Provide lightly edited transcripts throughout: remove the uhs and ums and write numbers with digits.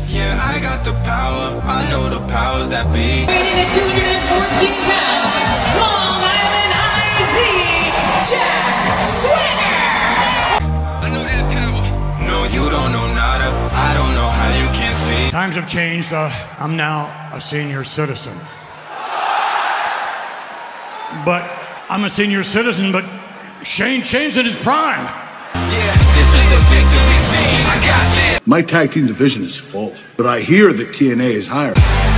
Yeah, I got the power. I know the powers that be. Weighing at 214 pounds, Long Island IZ, Jack Swagger. I know that power. No, you don't know nada. I don't know how you can't see. Times have changed. I'm now a senior citizen. But I'm a senior citizen, but Shane Shane's in his prime. Yeah, this is the victory thing. I got this. My tag team division is full, but I hear that TNA is hiring.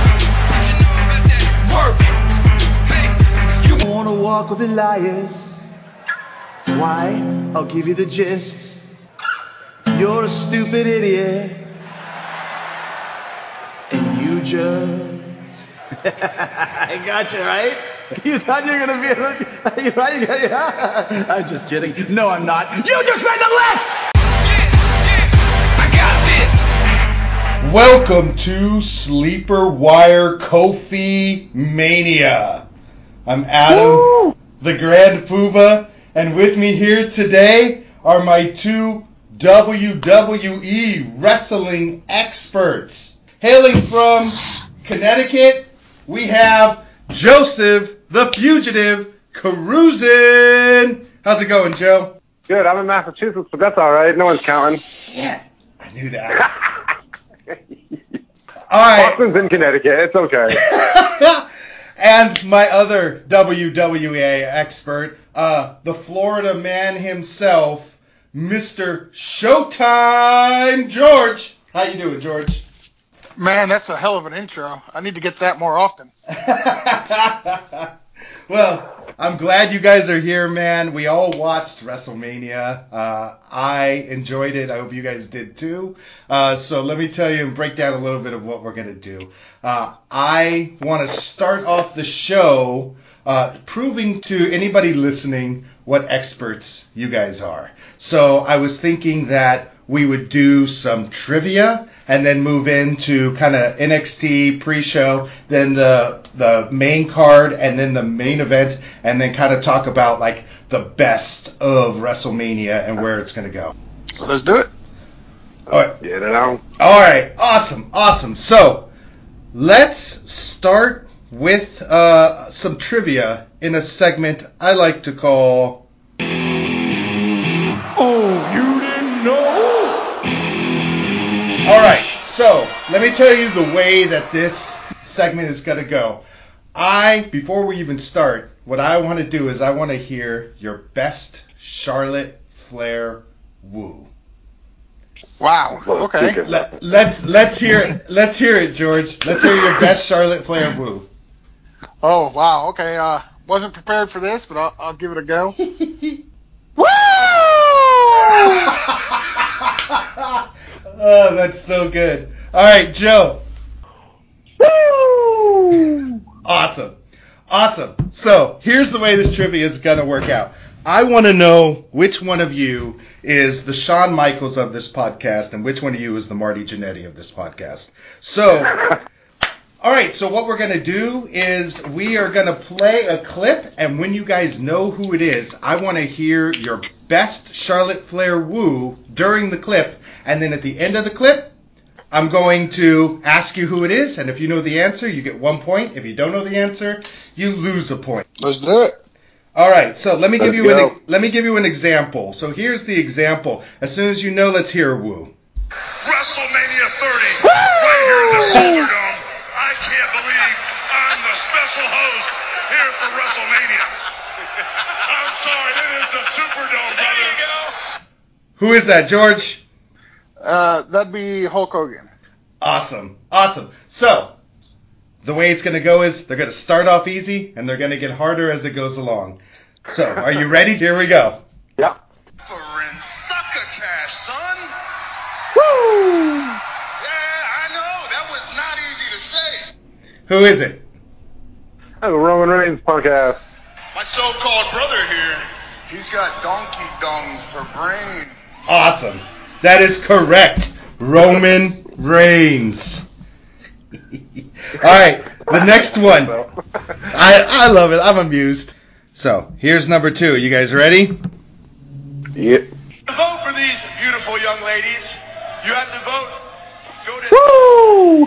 Work. Hey, you I wanna walk with Elias. Why? I'll give you the gist. You're a stupid idiot. And you just... I got you, right? You thought you were gonna be... Yeah. I'm just kidding. No, I'm not. You just made the list! I got this. Welcome to Sleeper Wire Kofi Mania. I'm Adam, the Grand Poobah, and with me here today are my two WWE wrestling experts. Hailing from Connecticut, we have Joseph the Fugitive Carusin. How's it going, Joe? Good. I'm in Massachusetts, but that's all right. No one's counting. Shit, I knew that. All right. Boston's in Connecticut. It's okay. And my other WWA expert, the Florida man himself, Mr. Showtime George. How you doing, George? Man, that's a hell of an intro. I need to get that more often. Well, I'm glad you guys are here, man. We all watched WrestleMania. I enjoyed it. I hope you guys did too. So let me tell you and break down a little bit of what we're going to do. I want to start off the show proving to anybody listening what experts you guys are. So I was thinking that we would do some trivia and then move into kind of NXT pre-show, then the main card, and then the main event, and then kind of talk about like the best of WrestleMania and where it's going to go. So let's do it. All right. Get it on. All right. Awesome. So let's start with some trivia in a segment I like to call Oh, you didn't know? All right, so let me tell you the way that this segment is going to go. Before we even start, what I want to do is I want to hear your best Charlotte Flair woo. Wow. Okay. Let's hear it. Let's hear it, George. Let's hear your best Charlotte Flair woo. Oh, wow. Okay. Wasn't prepared for this, but I'll give it a go. Woo! Oh, that's so good. All right, Joe. Woo! Awesome. So here's the way this trivia is going to work out. I want to know which one of you is the Shawn Michaels of this podcast and which one of you is the Marty Jannetty of this podcast. So, all right, so what we're going to do is we are going to play a clip, and when you guys know who it is, I want to hear your best Charlotte Flair woo during the clip, and then at the end of the clip, I'm going to ask you who it is, and if you know the answer, you get 1 point. If you don't know the answer, you lose a point. Let's do it. All right, so let me give you go. an example. So here's the example. As soon as you know, let's hear a woo. WrestleMania 30, right here in the Silverdome. I can't believe I'm the special host here for WrestleMania. I'm sorry, it is the Superdome, brothers. Who is that, George? That'd be Hulk Hogan. Awesome. So the way it's going to go is they're going to start off easy, and they're going to get harder as it goes along. So are you ready? Here we go. Yep. For in succotash, son. Woo! Yeah, I know, that was not easy to say. Who is it? That's Roman Reigns punk ass. My so-called brother here, he's got donkey dungs for brains. Awesome. That is correct. Roman Reigns. All right, the next one. I love it. I'm amused. So here's number 2. You guys ready? Yep. To vote for these beautiful young ladies, you have to vote Go to. Woo!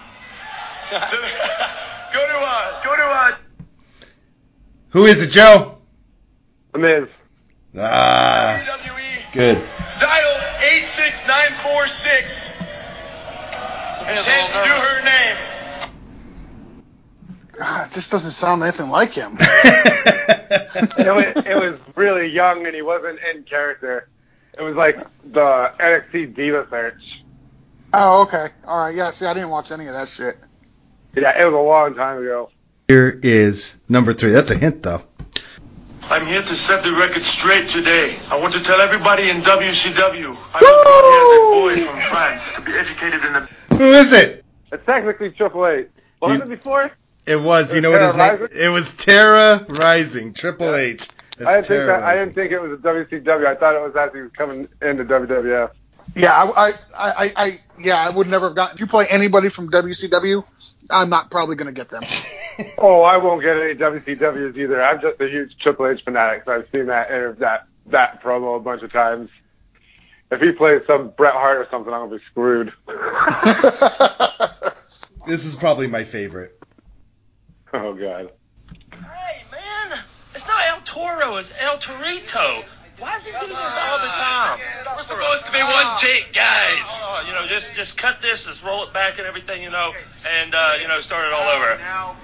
Go to. Who is it, Joe? The Miz. Ah, WWE. good. Dial 86946 and do her name. God, it just doesn't sound anything like him. It was really young, and he wasn't in character. It was like the NXT Diva search. Oh, okay. All right. Yeah, see, I didn't watch any of that shit. Yeah, it was a long time ago. Here is number 3. That's a hint, though. I'm here to set the record straight today. I want to tell everybody in WCW I was brought here as a boy from France to be educated in the... Who is it? It's technically Triple H. What was it before? It was. You know Terra what his name? Rising? It was Terra Rising. Triple H. That's I Terra didn't think it was a WCW. I thought it was as he was coming into WWF. Yeah, I would never have gotten. If you play anybody from WCW, I'm not probably going to get them. Oh, I won't get any WCWs either. I'm just a huge Triple H fanatic, so I've seen that promo a bunch of times. If he plays some Bret Hart or something, I'm going to be screwed. This is probably my favorite. Oh, God. Hey, man, it's not El Toro, it's El Torito. Why does he do this all the time? We're supposed to be one take, guys. Oh, just cut this, just roll it back and everything, and, start it all over. No.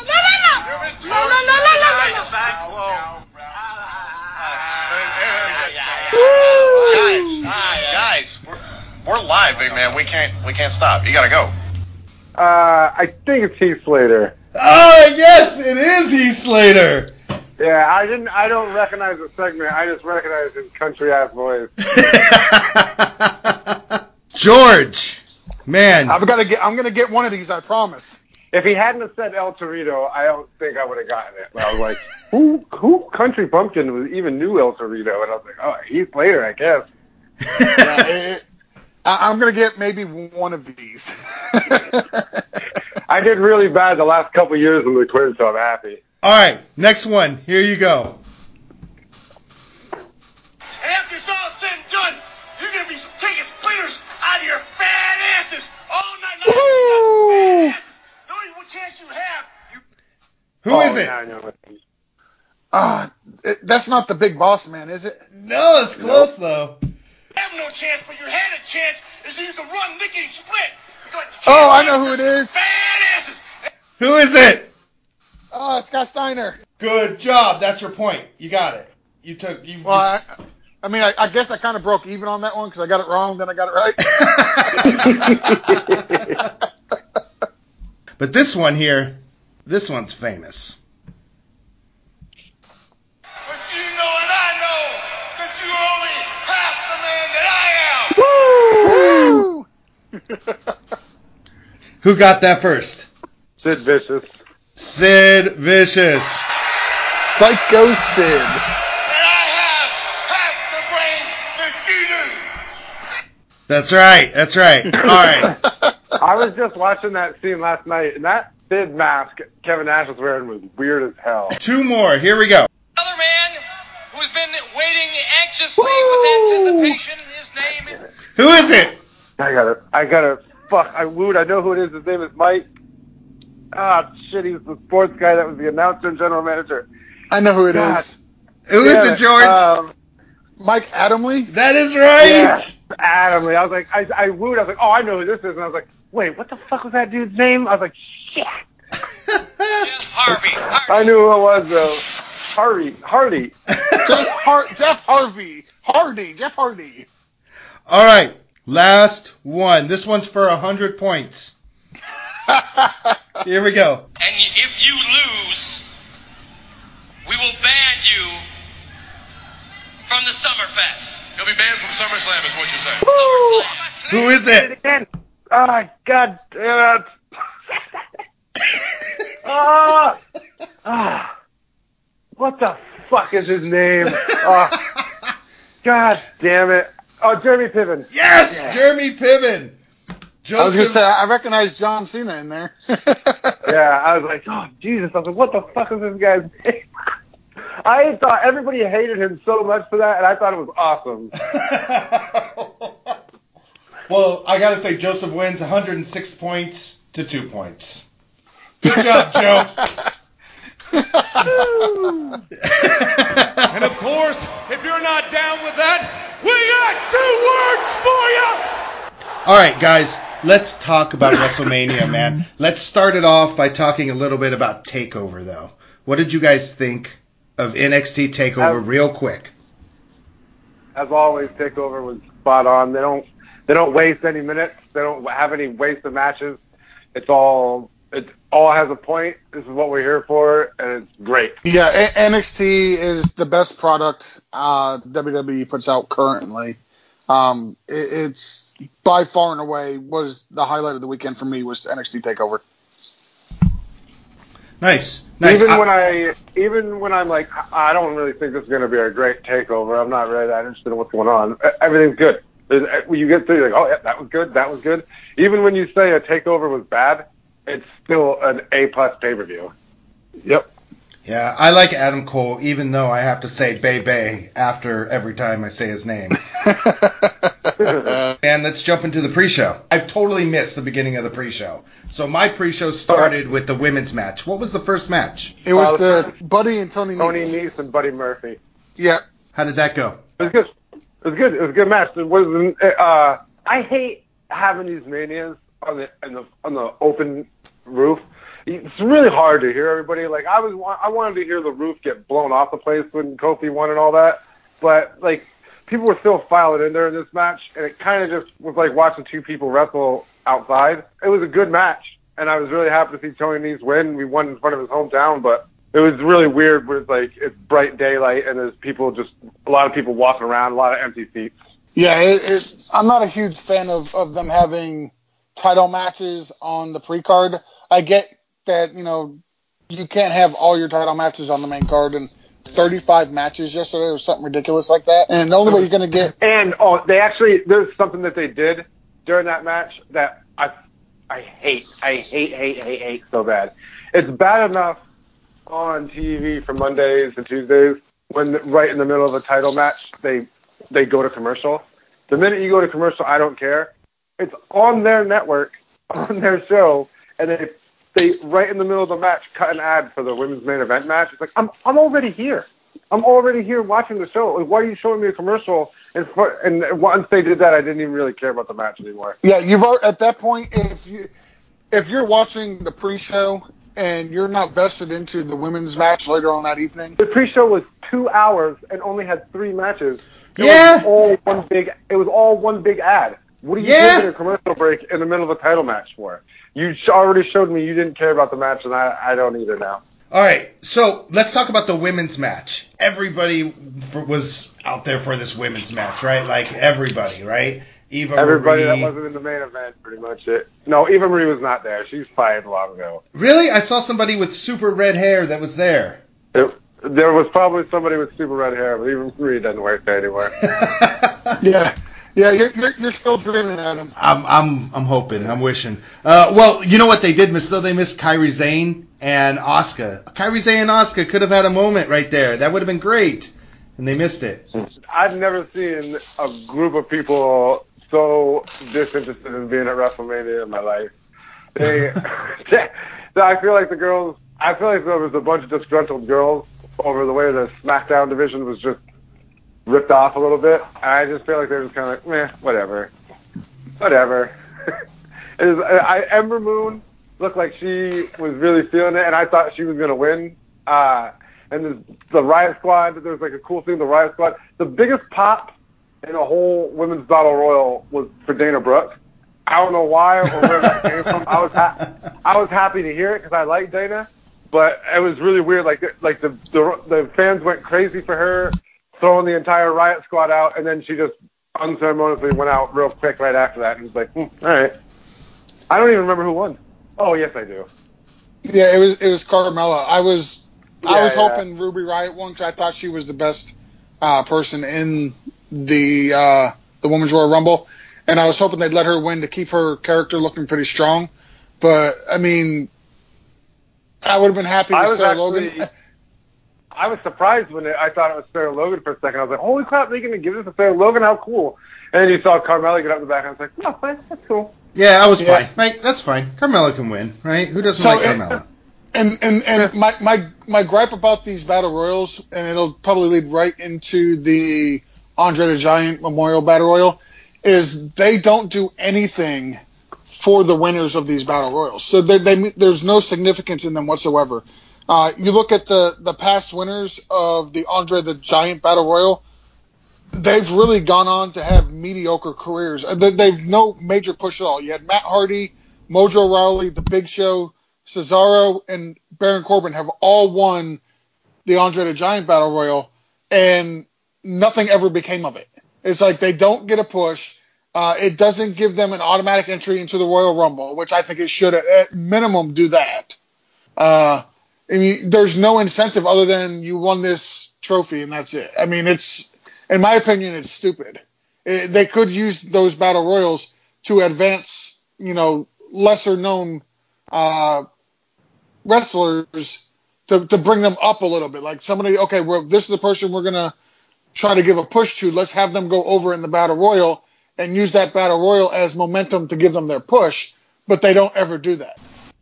Guys, we're live, big man. We can't stop. You gotta go. I think it's Heath Slater. Oh, yes, it is Heath Slater. Yeah, I don't recognize the segment. I just recognize his country ass voice. George, man. I'm going to get one of these, I promise. If he hadn't have said El Torito, I don't think I would have gotten it. I was like, who Country Bumpkin was even knew El Torito? And I was like, oh, Heath Slater, I guess. Yeah, I'm going to get maybe one of these. I did really bad the last couple years when we quit, so I'm happy. All right, next one. Here you go. And after it's all said and done, you're going to be taking splinters out of your fat asses all night long. Fat asses. The only chance you have. Who is it? Now I know That's not the Big Boss Man, is it? No, it's close, though. You have no chance, but you had a chance, is that you can run lickety split. Oh, I know who it is. Fat asses. Who is it? Oh, Scott Steiner. Good job. That's your point. You got it. Well, I guess I kind of broke even on that one because I got it wrong, then I got it right. But this one here, this one's famous. But you know and I know that you're only half the man that I am. Woo! Who got that first? Sid Vicious. Sid Vicious. Psycho Sid. And I have half the brain that you do. That's right. That's right. All right. I was just watching that scene last night, and that Sid mask Kevin Nash was wearing was weird as hell. 2 more. Here we go. Another man who's been waiting anxiously with anticipation. His name is... Who is it? I gotta, I know who it is. His name is Mike. Ah, shit, he's the sports guy that was the announcer and general manager. I know who it is. Who is it, George? Mike Adamley? That is right. Yeah, Adamley. I was like, I wooed. I was like, oh, I know who this is. And I was like, wait, what the fuck was that dude's name? I was like, shit. Harvey. I knew who it was, though. Hardy. Jeff Harvey. Jeff Hardy. All right. Last one. This one's for 100 points. Here we go. And if you lose, we will ban you from the Summerfest. You'll be banned from SummerSlam, is what you're saying. SummerSlam. Who is it? Again. Ah, God damn it. What the fuck is his name? God damn it. Oh, Jeremy Piven. Yes, yeah. Jeremy Piven. Joseph. I was going to say, I recognize John Cena in there. Yeah, I was like, oh, Jesus. I was like, what the fuck is this guy's name? I thought everybody hated him so much for that, and I thought it was awesome. Well, I gotta say, Joseph wins 106 points to 2 points. Good job, Joe. And of course, if you're not down with that, we got 2 words for you! All right, guys, let's talk about WrestleMania, man. Let's start it off by talking a little bit about TakeOver, though. What did you guys think of NXT TakeOver real quick? As always, TakeOver was spot on. They don't waste any minutes. They don't have any wasted matches. It all has a point. This is what we're here for, and it's great. Yeah, NXT is the best product WWE puts out currently. It's by far and away was the highlight of the weekend for me was NXT TakeOver. Nice. Even when I'm like, I don't really think this is going to be a great takeover. I'm not really that interested in what's going on. Everything's good. When you get through, you're like, oh yeah, that was good. That was good. Even when you say a takeover was bad, it's still an A+ pay-per-view. Yep. Yeah, I like Adam Cole, even though I have to say Bay after every time I say his name. And let's jump into the pre-show. I totally missed the beginning of the pre-show. So my pre-show started with the women's match. What was the first match? It was the Buddy and Tony Nese. Tony Nese and Buddy Murphy. Yeah. How did that go? It was good. It was good. It was a good match. It wasn't. I hate having these manias on the open roof. It's really hard to hear everybody. Like I wanted to hear the roof get blown off the place when Kofi won and all that, but like people were still filing in there in this match, and it kind of just was like watching two people wrestle outside. It was a good match, and I was really happy to see Tony Nese win. We won in front of his hometown, but it was really weird where it's like it's bright daylight and there's a lot of people walking around, a lot of empty seats. Yeah, I'm not a huge fan of them having title matches on the pre-card. I get that, you can't have all your title matches on the main card, and 35 matches yesterday or something ridiculous like that. And the only way you're going to get... And, there's something that they did during that match that I hate so bad. It's bad enough on TV for Mondays and Tuesdays when right in the middle of a title match, they go to commercial. The minute you go to commercial, I don't care. It's on their network, on their show, and they right in the middle of the match cut an ad for the women's main event match. It's like I'm already here. I'm already here watching the show. Like, why are you showing me a commercial? And once they did that, I didn't even really care about the match anymore. Yeah, at that point, if you're watching the pre-show and you're not vested into the women's match later on that evening, the pre-show was 2 hours and only had 3 matches. It was all one big ad. What are you giving a commercial break in the middle of a title match for? You already showed me you didn't care about the match, and I don't either now. All right, so let's talk about the women's match. Everybody was out there for this women's match, right? Like everybody, right? Everybody that wasn't in the main event, pretty much it. No, Eva Marie was not there. She's fired long ago. Really? I saw somebody with super red hair that was there. There was probably somebody with super red hair, but Eva Marie doesn't work there anymore. Yeah, you're still dreaming, Adam. I'm hoping. I'm wishing. Well, you know what they did miss, though? They missed Kairi Sane and Asuka. Kairi Sane and Asuka could have had a moment right there. That would have been great. And they missed it. I've never seen a group of people so disinterested in being at WrestleMania in my life. I feel like there was a bunch of disgruntled girls over the way the SmackDown division was just ripped off a little bit. I just feel like they're just kind of like, meh, whatever. Ember Moon looked like she was really feeling it, and I thought she was going to win. And the Riot Squad, there was like a cool thing, the Riot Squad. The biggest pop in a whole women's battle royal was for Dana Brooke. I don't know why or where that came from. I was happy to hear it because I like Dana, but it was really weird. Like the fans went crazy for her, throwing the entire Riot Squad out, and then she just unceremoniously went out real quick right after that. And was like, all right. I don't even remember who won. Oh, yes, I do. Yeah, it was Carmella. I was hoping Ruby Riott won because I thought she was the best person in the Women's Royal Rumble, and I was hoping they'd let her win to keep her character looking pretty strong. But I mean, I would have been happy with Sarah Logan. I was surprised when I thought it was Sarah Logan for a second. I was like, holy crap, they're going to give this to Sarah Logan? How cool. And then you saw Carmella get up the back, and I was like, no, that's cool. Yeah, I was fine. Right, that's fine. Carmella can win, right? Who doesn't like Carmella? And my gripe about these battle royals, and it'll probably lead right into the Andre the Giant Memorial Battle Royal, is they don't do anything for the winners of these battle royals. So there's no significance in them whatsoever. You look at the past winners of the Andre the Giant Battle Royal, they've really gone on to have mediocre careers. They've no major push at all. You had Matt Hardy, Mojo Rawley, The Big Show, Cesaro, and Baron Corbin have all won the Andre the Giant Battle Royal, and nothing ever became of it. It's like they don't get a push. It doesn't give them an automatic entry into the Royal Rumble, which I think it should at minimum do that. There's no incentive other than you won this trophy and that's it. I mean, in my opinion, it's stupid. They could use those battle royals to advance, lesser known wrestlers to bring them up a little bit. Like somebody, okay, well, this is the person we're gonna try to give a push to. Let's have them go over in the battle royal and use that battle royal as momentum to give them their push. But they don't ever do that.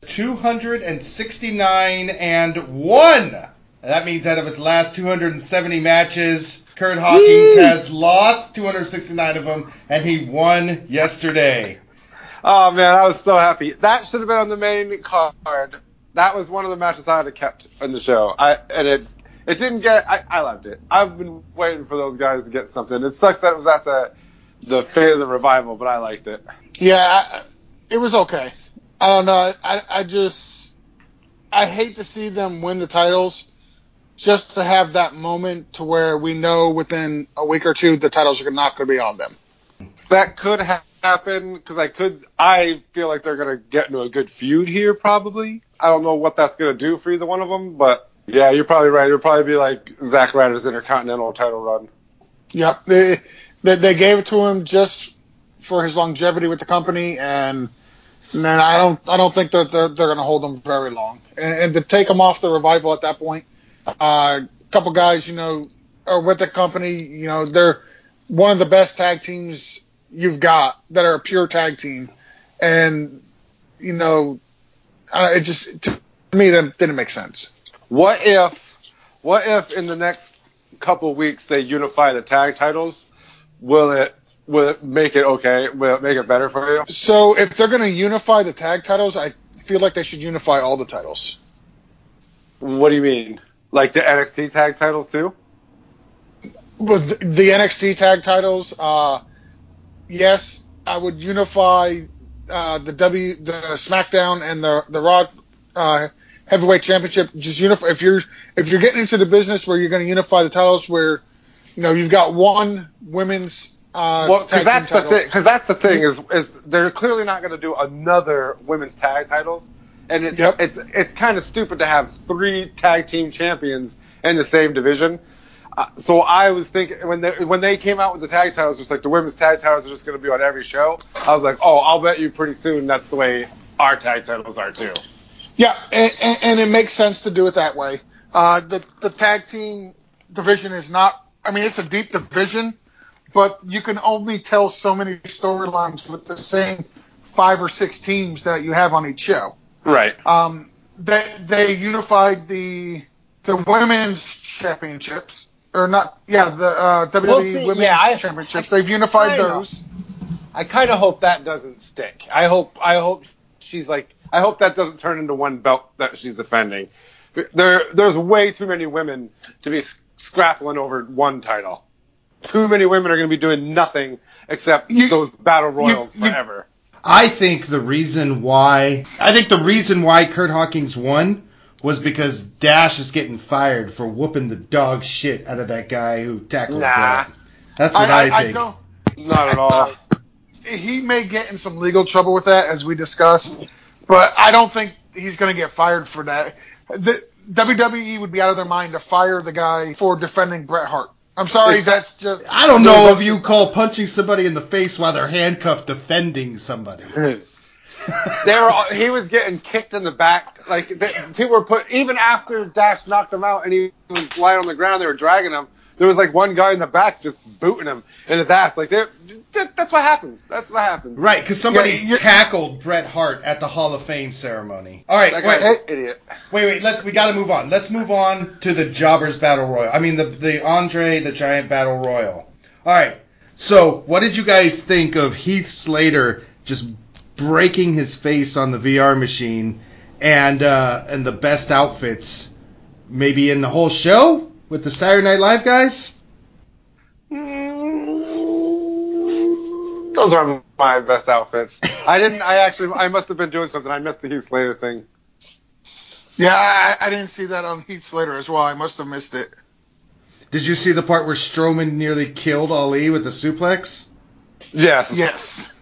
269-1. That means out of his last 270 matches, Kurt Hawkins has lost 269 of them, and he won yesterday. Oh, man, I was so happy. That should have been on the main card. That was one of the matches I would have kept in the show. It didn't get... I loved it. I've been waiting for those guys to get something. It sucks that it was at the Fate of the Revival, but I liked it. Yeah, it was okay. I don't know. I hate to see them win the titles just to have that moment to where we know within a week or two the titles are not going to be on them. That could happen because I feel like they're going to get into a good feud here probably. I don't know what that's going to do for either one of them, but yeah, you're probably right. It'll probably be like Zack Ryder's Intercontinental title run. Yep. They gave it to him just for his longevity with the company, and man, I don't think that they're going to hold him very long. And to take him off the Revival at that point, a couple guys, are with the company. They're one of the best tag teams you've got that are a pure tag team, and it just to me that didn't make sense. What if in the next couple of weeks they unify the tag titles? Will it make it okay? Will it make it better for you? So if they're going to unify the tag titles, I feel like they should unify all the titles. What do you mean? Like the NXT tag titles too? With the NXT tag titles, yes, I would unify the SmackDown and the Raw Heavyweight Championship. Just unify. If you're getting into the business where you're going to unify the titles, where you've got one women's because that's the thing is they're clearly not going to do another women's tag titles, and it's kind of stupid to have 3 tag team champions in the same division. So I was thinking when they came out with the tag titles, it's like the women's tag titles are just going to be on every show. I was like, oh, I'll bet you pretty soon that's the way our tag titles are too. Yeah, and it makes sense to do it that way. The tag team division is not. I mean, it's a deep division, but you can only tell so many storylines with the same 5 or 6 teams that you have on each show. Right. They unified the women's championships, or not? Yeah, the WWE women's championships. They've unified those. I kind of hope that doesn't stick. I hope she's like. I hope that doesn't turn into one belt that she's defending. There's way too many women to be scrappling over one title. Too many women are going to be doing nothing except those battle royals forever. I think the reason why Kurt Hawkins won was because Dash is getting fired for whooping the dog shit out of that guy who tackled Brett. That's what I think. Not at all. He may get in some legal trouble with that, as we discussed, but I don't think he's going to get fired for that. The WWE would be out of their mind to fire the guy for defending Bret Hart. I'm sorry, that's just... I don't know if you call punching somebody in the face while they're handcuffed defending somebody. He was getting kicked in the back. Like people were even after Dash knocked him out and he was lying on the ground, they were dragging him. There was like one guy in the back just booting him in his ass. Like that's what happens. That's what happens. Right, because somebody tackled Bret Hart at the Hall of Fame ceremony. All right, that guy's an idiot. Wait. We got to move on. Let's move on to the Jobbers Battle Royal. I mean the Andre the Giant Battle Royal. All right. So, what did you guys think of Heath Slater just breaking his face on the VR machine and the best outfits maybe in the whole show with the Saturday Night Live guys? Those are my best outfits. I must have been doing something. I missed the Heath Slater thing. Yeah, I didn't see that on Heath Slater as well. I must have missed it. Did you see the part where Strowman nearly killed Ali with the suplex? Yes.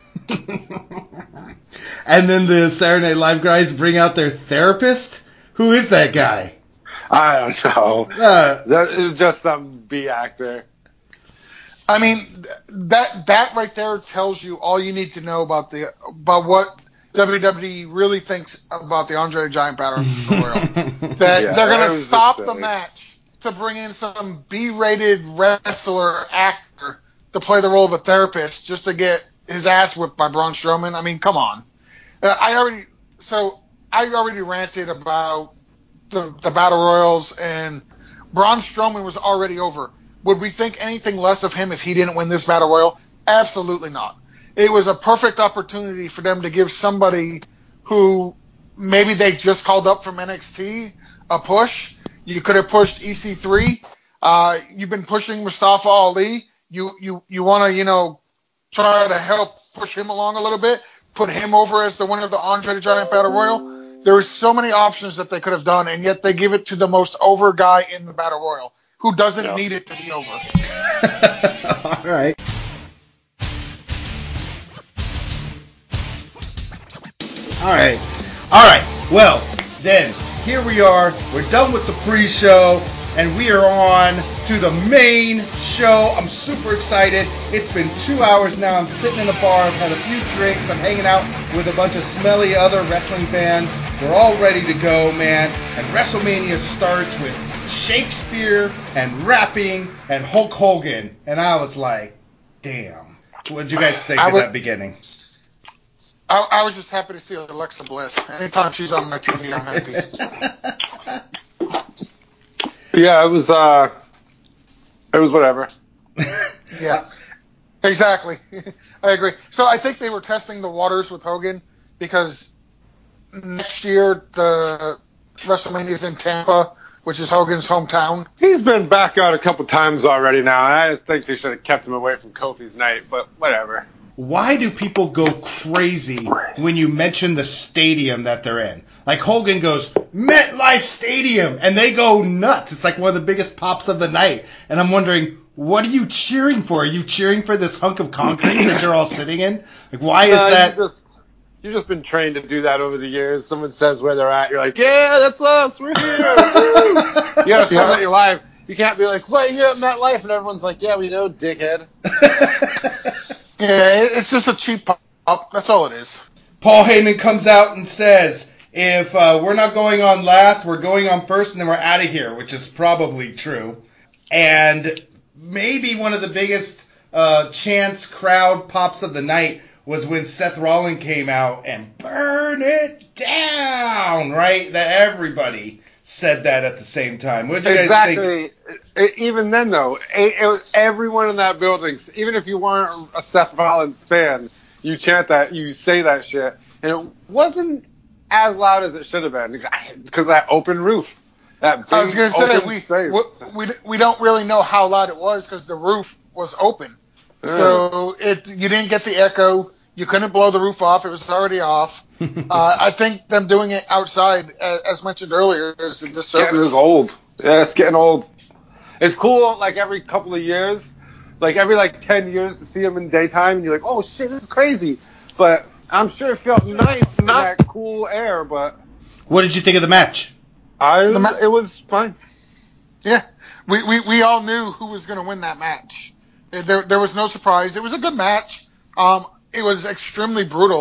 And then the Saturday Night Live guys bring out their therapist? Who is that guy? I don't know. That is just some B actor. I mean, that right there tells you all you need to know about what WWE really thinks about the Andre the Giant Battle Royal. They're going to stop the match to bring in some B-rated wrestler actor to play the role of a therapist just to get his ass whipped by Braun Strowman. I mean, come on. I already ranted about the Battle Royals, and Braun Strowman was already over. Would we think anything less of him if he didn't win this Battle Royal? Absolutely not. It was a perfect opportunity for them to give somebody who maybe they just called up from NXT a push. You could have pushed EC3. You've been pushing Mustafa Ali. You want to, try to help push him along a little bit, put him over as the winner of the Andre the Giant Battle Royal. There were so many options that they could have done, and yet they give it to the most over guy in the Battle Royal, who doesn't need it to be over. All right. All right. Well, then, here we are. We're done with the pre-show, and we are on to the main show. I'm super excited. It's been 2 hours now. I'm sitting in a bar. I've had a few drinks. I'm hanging out with a bunch of smelly other wrestling fans. We're all ready to go, man. And WrestleMania starts with Shakespeare and rapping and Hulk Hogan. And I was like, damn. What did you guys think of that beginning? I was just happy to see Alexa Bliss. Anytime she's on my TV, I'm happy. Yeah, it was whatever. Yeah, exactly. I agree. So I think they were testing the waters with Hogan because next year the WrestleMania is in Tampa, which is Hogan's hometown. He's been back out a couple times already now, and I just think they should have kept him away from Kofi's night, but whatever. Why do people go crazy when you mention the stadium that they're in? Like Hogan goes, MetLife Stadium, and they go nuts. It's like one of the biggest pops of the night. And I'm wondering, what are you cheering for? Are you cheering for this hunk of concrete that you're all sitting in? Like, why is that? You've just been trained to do that over the years. Someone says where they're at, you're like, yeah, that's us, we're here. You gotta show that you're live. You can't be like, right here at MetLife, and everyone's like, yeah, we know, dickhead. Yeah, it's just a cheap pop. That's all it is. Paul Heyman comes out and says, if we're not going on last, we're going on first, and then we're out of here, which is probably true. And maybe one of the biggest chance crowd pops of the night was when Seth Rollins came out and burn it down, right? That everybody said that at the same time. What did you guys think? Even then, though, it was everyone in that building, even if you weren't a Seth Rollins fan, you chant that, you say that shit, and it wasn't as loud as it should have been because of that open roof. That big, I was going to say, we don't really know how loud it was because the roof was open. So you didn't get the echo. You couldn't blow the roof off. It was already off. I think them doing it outside, as mentioned earlier, is a disservice. It's old. Yeah, it's getting old. It's cool, like, every couple of years, like, every, 10 years to see them in daytime, and you're like, oh, shit, this is crazy. But I'm sure it felt nice in that cool air, but... What did you think of the match? It was fine. Yeah. We all knew who was going to win that match. There was no surprise. It was a good match. It was extremely brutal.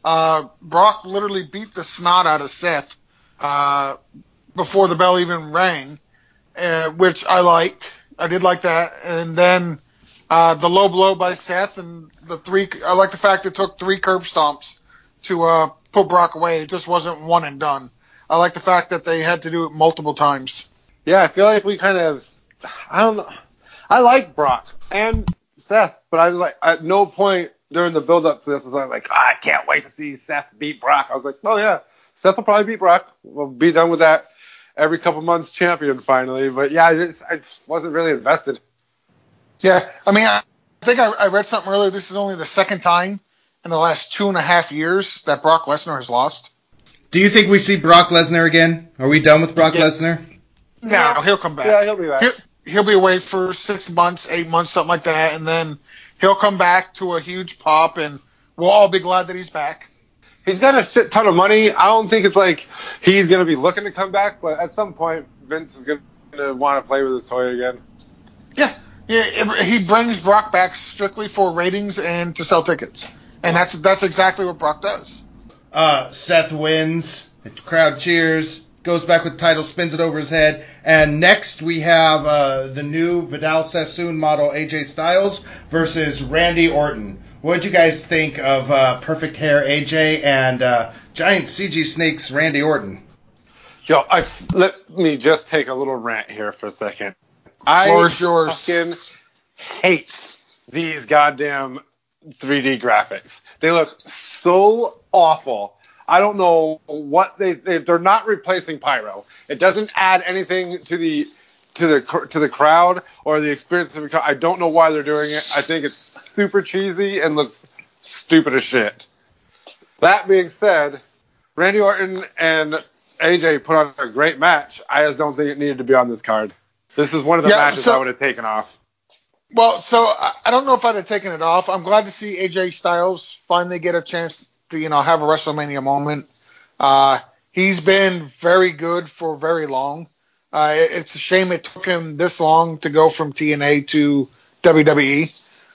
Brock literally beat the snot out of Seth before the bell even rang, which I liked. I did like that. And then the low blow by Seth and I like the fact it took 3 curb stomps to put Brock away. It just wasn't one and done. I like the fact that they had to do it multiple times. Yeah, I feel like we kind of, I don't know. I like Brock and Seth, but I was like, at no point during the build-up to this was I like, I can't wait to see Seth beat Brock. I was like, oh yeah, Seth will probably beat Brock. We'll be done with that every couple months champion finally. But yeah, I wasn't really invested. Yeah, I mean, I think I read something earlier. This is only the second time in the last 2.5 years that Brock Lesnar has lost. Do you think we see Brock Lesnar again? Are we done with Brock Lesnar? No, he'll come back. Yeah, he'll be back. He'll be away for 6 months, 8 months, something like that, and then he'll come back to a huge pop, and we'll all be glad that he's back. He's got a shit ton of money. I don't think it's like he's going to be looking to come back, but at some point, Vince is going to want to play with his toy again. Yeah, he brings Brock back strictly for ratings and to sell tickets, and that's exactly what Brock does. Seth wins. The crowd cheers. Goes back with the title, spins it over his head. And next we have the new Vidal Sassoon model AJ Styles versus Randy Orton. What did you guys think of perfect hair AJ and giant CG snakes Randy Orton? Yo, let me just take a little rant here for a second. Floor is yours. Fucking hate these goddamn 3D graphics. They look so awful. I don't know what they're not replacing Pyro. It doesn't add anything to the crowd or the experience of the crowd. I don't know why they're doing it. I think it's super cheesy and looks stupid as shit. That being said, Randy Orton and AJ put on a great match. I just don't think it needed to be on this card. This is one of the matches I would have taken off. Well, so I don't know if I'd have taken it off. I'm glad to see AJ Styles finally get a chance to, have a WrestleMania moment. He's been very good for very long. It's a shame it took him this long to go from TNA to WWE.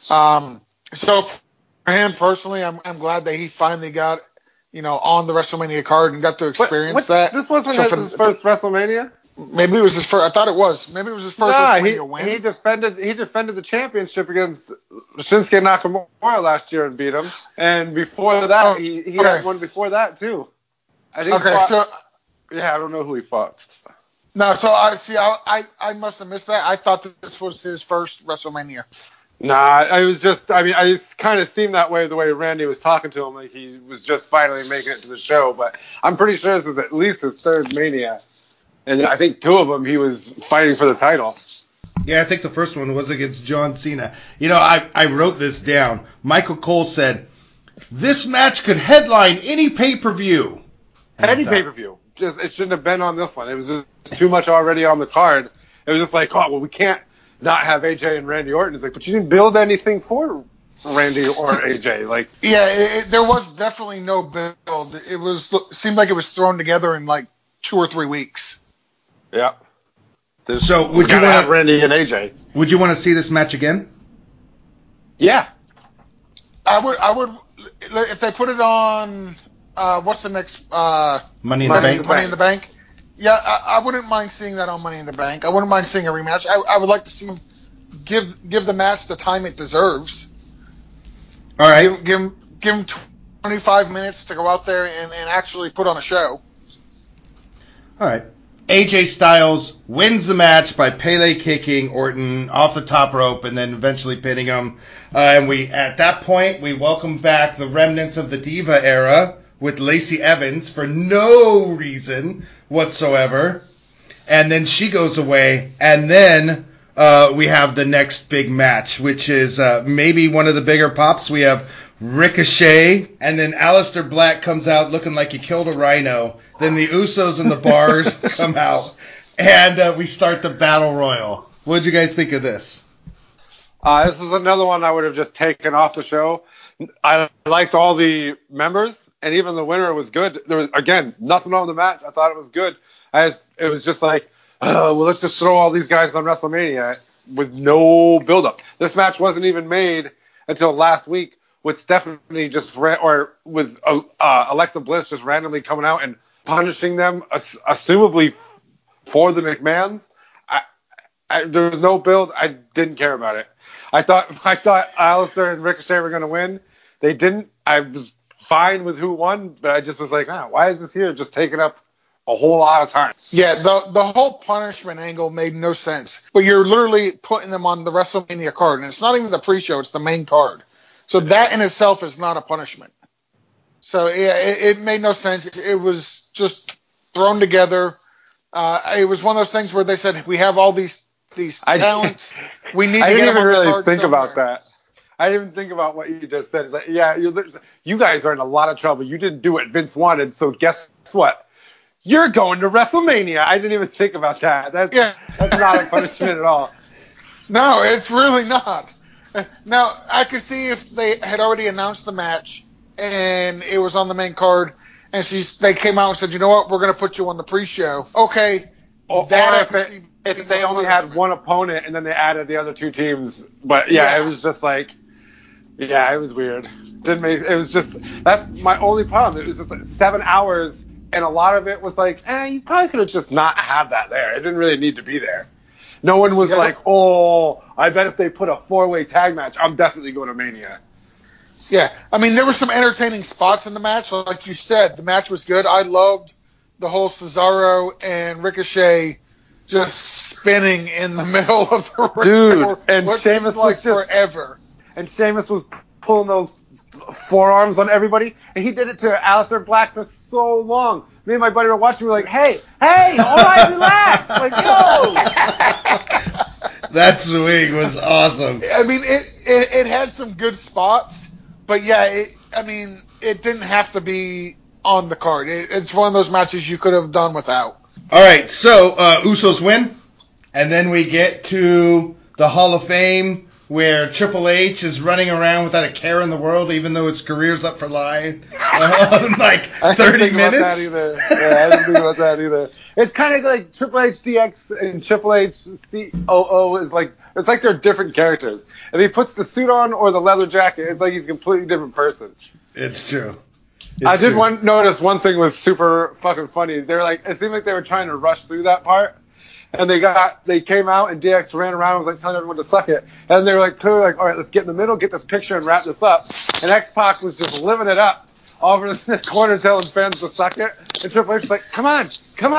So for him personally, I'm glad that he finally got, on the WrestleMania card and got to experience that. This wasn't his first WrestleMania? Maybe it was his first. I thought it was. Maybe it was his first WrestleMania win. He defended the championship against Shinsuke Nakamura last year and beat him. And before that, he had one before that too. I think. I don't know who he fought. No, so I must have missed that. I thought that this was his first WrestleMania. Nah, I just kind of seemed that way the way Randy was talking to him, like he was just finally making it to the show. But I'm pretty sure this is at least his third Mania. And I think 2 of them he was fighting for the title. Yeah, I think the first one was against John Cena. I wrote this down. Michael Cole said, this match could headline any pay-per-view. Any pay-per-view. It shouldn't have been on this one. It was just too much already on the card. It was just like, we can't not have AJ and Randy Orton. It's like, but you didn't build anything for Randy or AJ. There was definitely no build. Seemed like it was thrown together in like 2 or 3 weeks. Yeah. So would you want to have Randy and AJ? Would you want to see this match again? Yeah. I would if they put it on. What's the next? Money in the Bank. Money in the Bank. Yeah, I wouldn't mind seeing that on Money in the Bank. I wouldn't mind seeing a rematch. I would like to see him give the match the time it deserves. All right. Give him 25 minutes to go out there and actually put on a show. All right. AJ Styles wins the match by Pele kicking Orton off the top rope and then eventually pinning him. And at that point, we welcome back the remnants of the Diva era with Lacey Evans for no reason whatsoever. And then she goes away. And then we have the next big match, which is maybe one of the bigger pops. We have Ricochet, and then Aleister Black comes out looking like he killed a rhino. Then the Usos and the Bars come out, and we start the Battle Royal. What did you guys think of this? This is another one I would have just taken off the show. I liked all the members, and even the winner was good. There was, again, nothing wrong with the match. I thought it was good. It was just like, let's just throw all these guys on WrestleMania with no build-up. This match wasn't even made until last week with Stephanie or with Alexa Bliss just randomly coming out and punishing them, assumably for the McMahons. There was no build. I didn't care about it. I thought Aleister and Ricochet were going to win. They didn't. I was fine with who won, but I just was like, why is this here just taking up a whole lot of time? Yeah, the whole punishment angle made no sense. But you're literally putting them on the WrestleMania card, and it's not even the pre-show; it's the main card. So that in itself is not a punishment. So yeah, it made no sense. It was just thrown together. It was one of those things where they said, we have all these talents. We need to get them on the card think somewhere. about that. I didn't even think about what you just said. It's like, yeah, you guys are in a lot of trouble. You didn't do what Vince wanted, so guess what? You're going to WrestleMania. I didn't even think about that. That's not a punishment at all. No, it's really not. Now, I could see if they had already announced the match and it was on the main card, and they came out and said, you know what, we're going to put you on the pre-show. Okay. Or if they only had one opponent and then they added the other two teams. But it was just like, it was weird. That's my only problem. It was just like 7 hours, and a lot of it was like, you probably could have just not had that there. It didn't really need to be there. No one was like, oh, I bet if they put a 4-way tag match, I'm definitely going to Mania. Yeah, I mean, there were some entertaining spots in the match. Like you said, the match was good. I loved the whole Cesaro and Ricochet just spinning in the middle of the ring. Dude, and Sheamus was forever. And Sheamus was pulling those forearms on everybody, and he did it to Aleister Black for so long. Me and my buddy were watching. We were like, hey, all right, relax. Like, yo. That swing was awesome. I mean, it had some good spots, but it didn't have to be on the card. It's one of those matches you could have done without. All right, so Usos win, and then we get to the Hall of Fame where Triple H is running around without a care in the world, even though his career's up for line, like 30 minutes. I didn't think about that either. It's kind of like Triple H DX and Triple H COO is like, it's like they're different characters. If he puts the suit on or the leather jacket, it's like he's a completely different person. It's true. I did notice one thing was super fucking funny. They were like, it seemed like they were trying to rush through that part. And they came out and DX ran around and was like telling everyone to suck it. And they were like clearly like, all right, let's get in the middle, get this picture and wrap this up. And X-Pac was just living it up over in the corner telling fans to suck it. And Triple H was like, come on,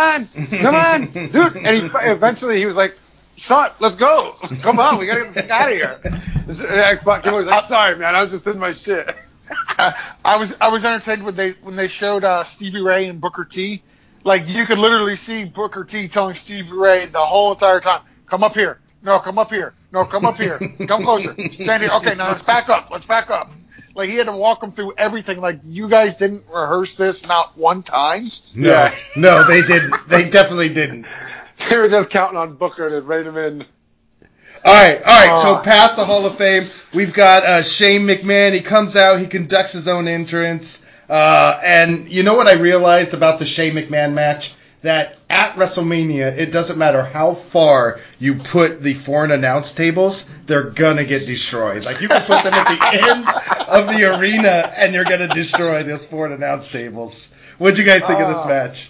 dude. And eventually he was like, shut, let's go. Come on, we gotta get the fuck out of here. And X-Pac came over and was like, sorry, man, I was just in my shit. I was entertained when they showed Stevie Ray and Booker T. Like, you could literally see Booker T telling Stevie Ray the whole entire time, come up here. No, come up here. No, come up here. Come closer. Stand here. Okay, now let's back up. Like, he had to walk him through everything. Like, you guys didn't rehearse this not one time? No, they didn't. They definitely didn't. They were just counting on Booker to rein him in. All right. So past the Hall of Fame, we've got Shane McMahon. He comes out. He conducts his own entrance. And you know what I realized about the Shane McMahon match? That at WrestleMania, it doesn't matter how far you put the foreign announce tables, they're going to get destroyed. Like, you can put them at the end of the arena, and you're going to destroy those foreign announce tables. What'd you guys think of this match?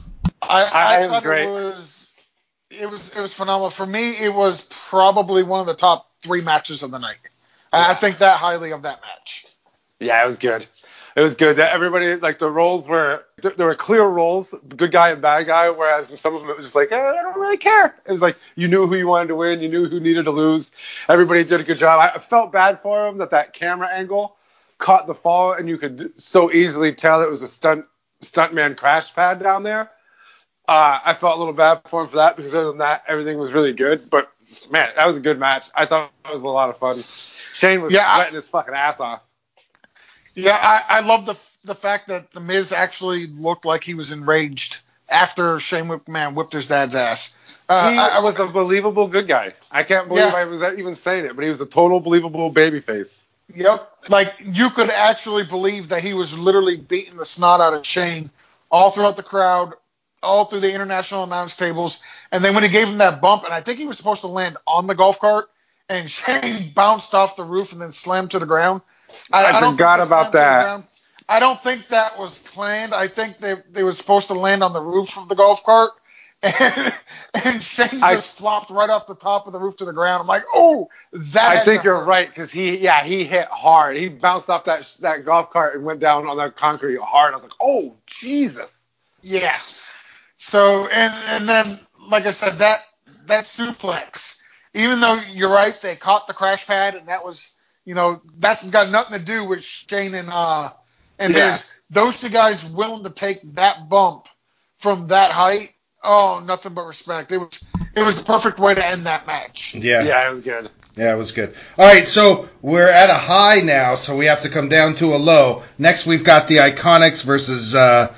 I thought great. It was phenomenal. For me, it was probably one of the top 3 matches of the night. I think that highly of that match. Yeah, it was good. It was good. Everybody, like, the roles there were clear roles, good guy and bad guy, whereas in some of them it was just like, I don't really care. It was like, you knew who you wanted to win, you knew who needed to lose. Everybody did a good job. I felt bad for him that camera angle caught the fall, and you could so easily tell it was a stuntman crash pad down there. I felt a little bad for him for that, because other than that, everything was really good. But, man, that was a good match. I thought it was a lot of fun. Shane was sweating his fucking ass off. Yeah, I love the fact that The Miz actually looked like he was enraged after Shane McMahon whipped his dad's ass. He was a believable good guy. I can't believe I was even saying it, but he was a total believable babyface. Yep. Like, you could actually believe that he was literally beating the snot out of Shane all throughout the crowd, all through the international announce tables. And then when he gave him that bump, and I think he was supposed to land on the golf cart, and Shane bounced off the roof and then slammed to the ground. I don't forgot think they about slammed to the that. ground. I don't think that was planned. I think they were supposed to land on the roof of the golf cart, and Shane just flopped right off the top of the roof to the ground. I'm like, oh, that. I think you're right because he hit hard. He bounced off that golf cart and went down on that concrete hard. I was like, oh Jesus. Yeah. So and then like I said, that suplex, even though you're right, they caught the crash pad, and that was, that's got nothing to do with Shane and Miz. Those two guys willing to take that bump from that height. Oh, nothing but respect. It was the perfect way to end that match. Yeah, it was good. Yeah, it was good. All right, so we're at a high now, so we have to come down to a low. Next, we've got the Iconics versus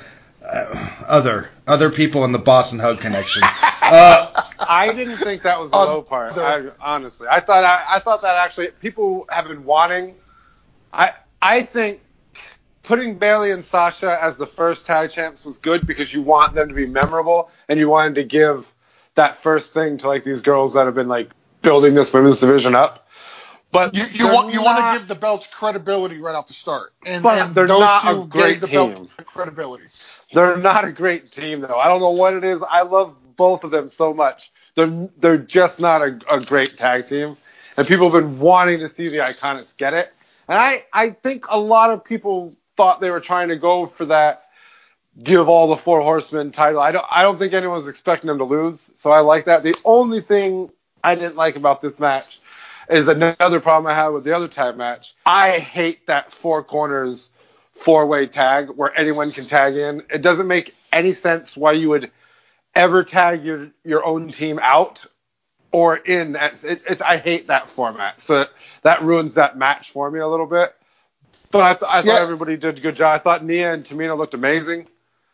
other people in the Boston Hug connection. I didn't think that was the low part. Honestly, I thought that actually people have been wanting. I think putting Bayley and Sasha as the first tag champs was good because you want them to be memorable and you wanted to give that first thing to like these girls that have been like building this women's division up. But you want to give the belts credibility right off the start, and they're those not two a great gave the team. belt credibility. They're not a great team though. I don't know what it is. I love both of them so much. They're just not a great tag team, and people have been wanting to see the Iconics get it. And I think a lot of people thought they were trying to go for that, give all the Four Horsemen title. I don't think anyone was expecting them to lose, so I like that. The only thing I didn't like about this match is another problem I had with the other tag match. I hate that four corners, four-way tag where anyone can tag in. It doesn't make any sense why you would ever tag your own team out or in. I hate that format. So that ruins that match for me a little bit. But I thought everybody did a good job. I thought Nia and Tamina looked amazing.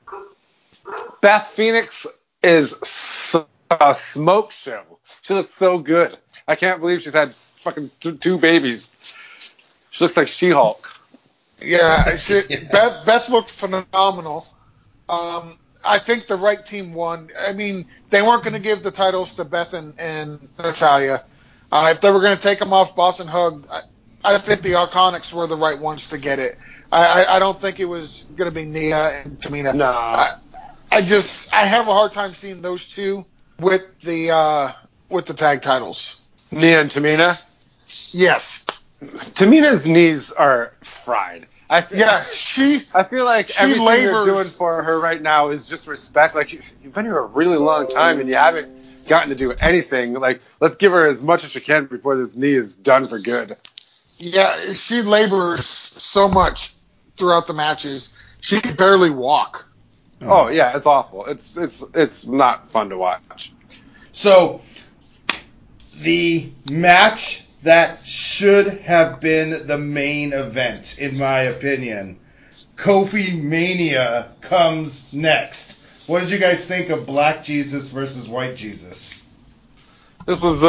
Beth Phoenix is a smoke show. She looks so good. I can't believe she's had fucking two babies. She looks like She-Hulk. Yeah, Beth looked phenomenal. I think the right team won. I mean, they weren't going to give the titles to Beth and Natalya. If they were going to take them off Boston Hug, I think the Iconics were the right ones to get it. I don't think it was going to be Nia and Tamina. No. I have a hard time seeing those two with the tag titles. Nia and Tamina? Yes. Tamina's knees are fried. I feel like everything they're doing for her right now is just respect. Like, you've been here a really long time and you haven't gotten to do anything. Like, let's give her as much as she can before this knee is done for good. Yeah, she labors so much throughout the matches. She can barely walk. Oh yeah, it's awful. It's not fun to watch. So, the match that should have been the main event, in my opinion, Kofi Mania, comes next. What did you guys think of Black Jesus versus White Jesus? This was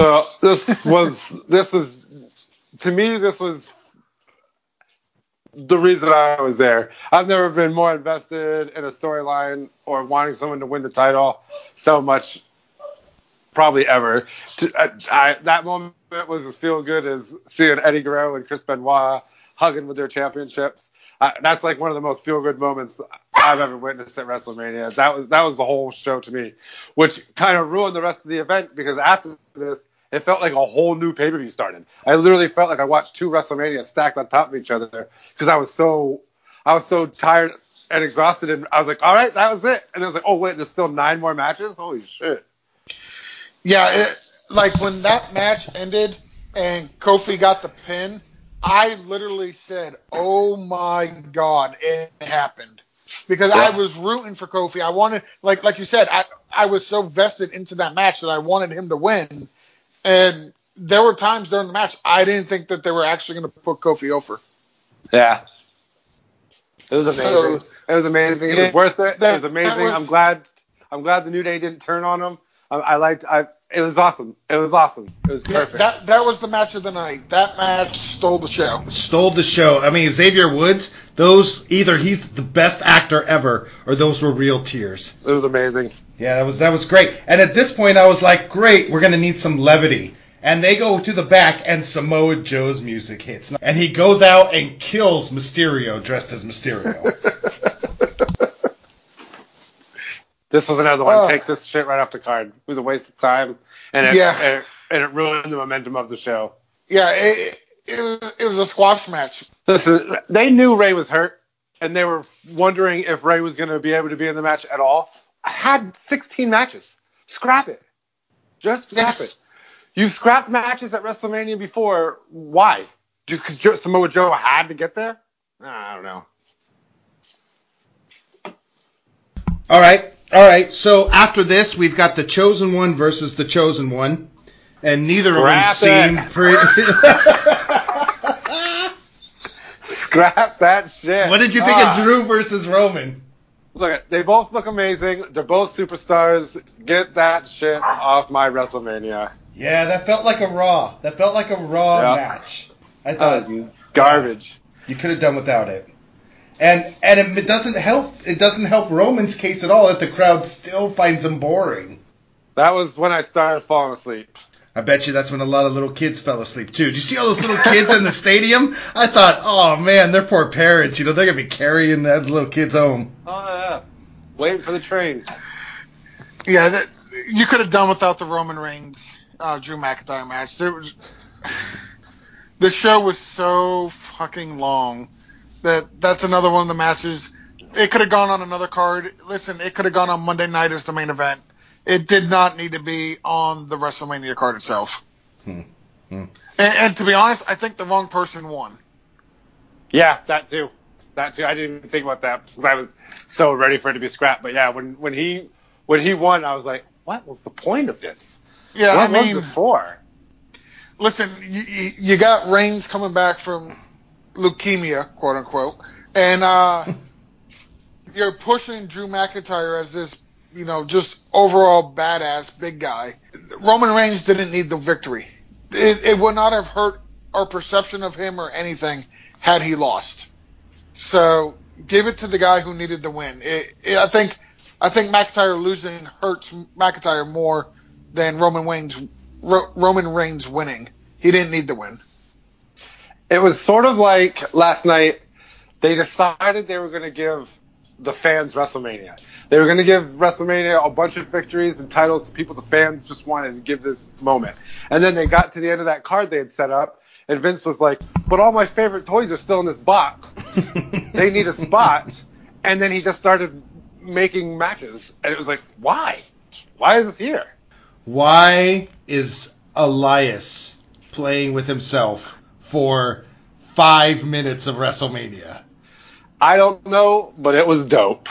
to me, this was the reason I was there. I've never been more invested in a storyline or wanting someone to win the title so much, probably ever. That moment was as feel good as seeing Eddie Guerrero and Chris Benoit hugging with their championships. That's like one of the most feel good moments I've ever witnessed at WrestleMania. That was the whole show to me, which kind of ruined the rest of the event because after this, it felt like a whole new pay-per-view started. I literally felt like I watched two WrestleMania stacked on top of each other because I was so tired and exhausted, and I was like, all right, that was it. And I was like, oh wait, there's still 9 more matches? Holy shit. Yeah, like when that match ended and Kofi got the pin, I literally said, oh my God, it happened. Because I was rooting for Kofi. I wanted, like you said, I was so vested into that match that I wanted him to win. And there were times during the match I didn't think that they were actually going to put Kofi over. Yeah. It was amazing. It was amazing. It was worth it. It was amazing. I'm glad the New Day didn't turn on him. It was awesome. It was awesome. It was perfect. That was the match of the night. That match stole the show. Stole the show. I mean, Xavier Woods, either he's the best actor ever or those were real tears. It was amazing. Yeah, that was great. And at this point, I was like, great, we're going to need some levity. And they go to the back, and Samoa Joe's music hits. And he goes out and kills Mysterio dressed as Mysterio. This was another one. Take this shit right off the card. It was a waste of time, and it ruined the momentum of the show. Yeah, it was a squash match. Listen, they knew Ray was hurt, and they were wondering if Ray was going to be able to be in the match at all. I had 16 matches. Scrap it. Just scrap it. You've scrapped matches at WrestleMania before. Why? Just because Samoa Joe had to get there? I don't know. All right. So after this, we've got the Chosen One versus the Chosen One, and neither of them seem pretty. Scrap that shit. What did you think of Drew versus Roman? Look, they both look amazing. They're both superstars. Get that shit off my WrestleMania. Yeah, that felt like a Raw. Match. I thought garbage. You could have done without it. And it doesn't help. It doesn't help Roman's case at all that the crowd still finds him boring. That was when I started falling asleep. I bet you that's when a lot of little kids fell asleep too. Did you see all those little kids in the stadium? I thought, oh man, their poor parents. They're gonna be carrying those little kids home. Oh yeah, waiting for the train. Yeah, you could have done without the Roman Reigns Drew McIntyre match. The show was so fucking long. That's another one of the matches. It could have gone on another card. Listen, it could have gone on Monday night as the main event. It did not need to be on the WrestleMania card itself. And to be honest, I think the wrong person won. Yeah, that too. I didn't even think about that. I was so ready for it to be scrapped. But yeah, when he won, I was like, what was the point of this? Yeah, what was this for? Listen, you got Reigns coming back from leukemia, quote unquote, and you're pushing Drew McIntyre as this, just overall badass big guy. Roman Reigns didn't need the victory. It would not have hurt our perception of him or anything had he lost. So give it to the guy who needed the win. I think McIntyre losing hurts McIntyre more than Roman Reigns winning. He didn't need the win. It was sort of like last night. They decided they were going to give the fans WrestleMania. They were going to give WrestleMania a bunch of victories and titles to people the fans just wanted to give this moment. And then they got to the end of that card they had set up, and Vince was like, but all my favorite toys are still in this box. They need a spot. And then he just started making matches. And it was like, why? Why is it here? Why is Elias playing with himself for 5 minutes of WrestleMania? I don't know, but it was dope.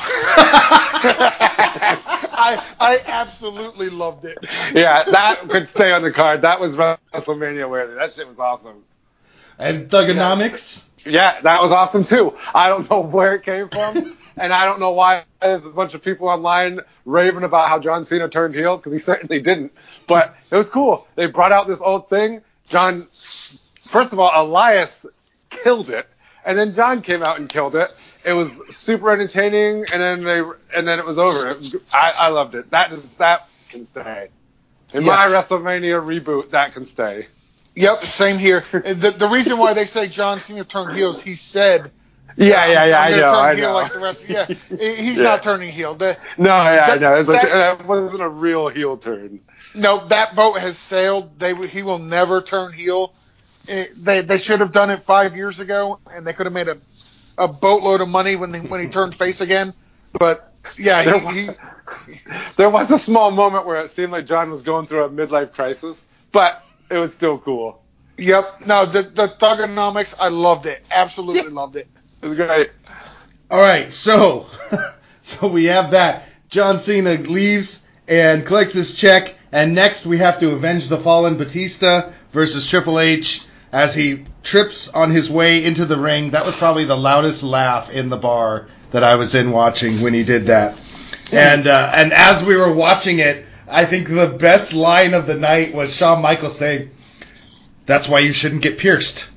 I absolutely loved it. Yeah, that could stay on the card. That was WrestleMania worthy. That shit was awesome. And Thugonomics? Yeah, that was awesome too. I don't know where it came from, and I don't know why there's a bunch of people online raving about how John Cena turned heel, because he certainly didn't. But it was cool. They brought out this old thing. First of all, Elias killed it. And then John came out and killed it. It was super entertaining, and then it was over. I loved it. That can stay. In my WrestleMania reboot, that can stay. Yep, same here. The reason why they say John Cena turned heel is he said, I know. Like the rest. Yeah, he's not turning heel. I know. That wasn't a real heel turn. No, that boat has sailed. He will never turn heel. They should have done it 5 years ago, and they could have made a boatload of money when he turned face again. But yeah, there was a small moment where it seemed like John was going through a midlife crisis, but it was still cool. Yep. No, the Thugonomics, I loved it. Absolutely loved it. It was great. All right, so we have that. John Cena leaves and collects his check, and next we have to avenge the fallen Batista versus Triple H as he trips on his way into the ring. That was probably the loudest laugh in the bar that I was in watching when he did that. And as we were watching it, I think the best line of the night was Shawn Michaels saying, "That's why you shouldn't get pierced."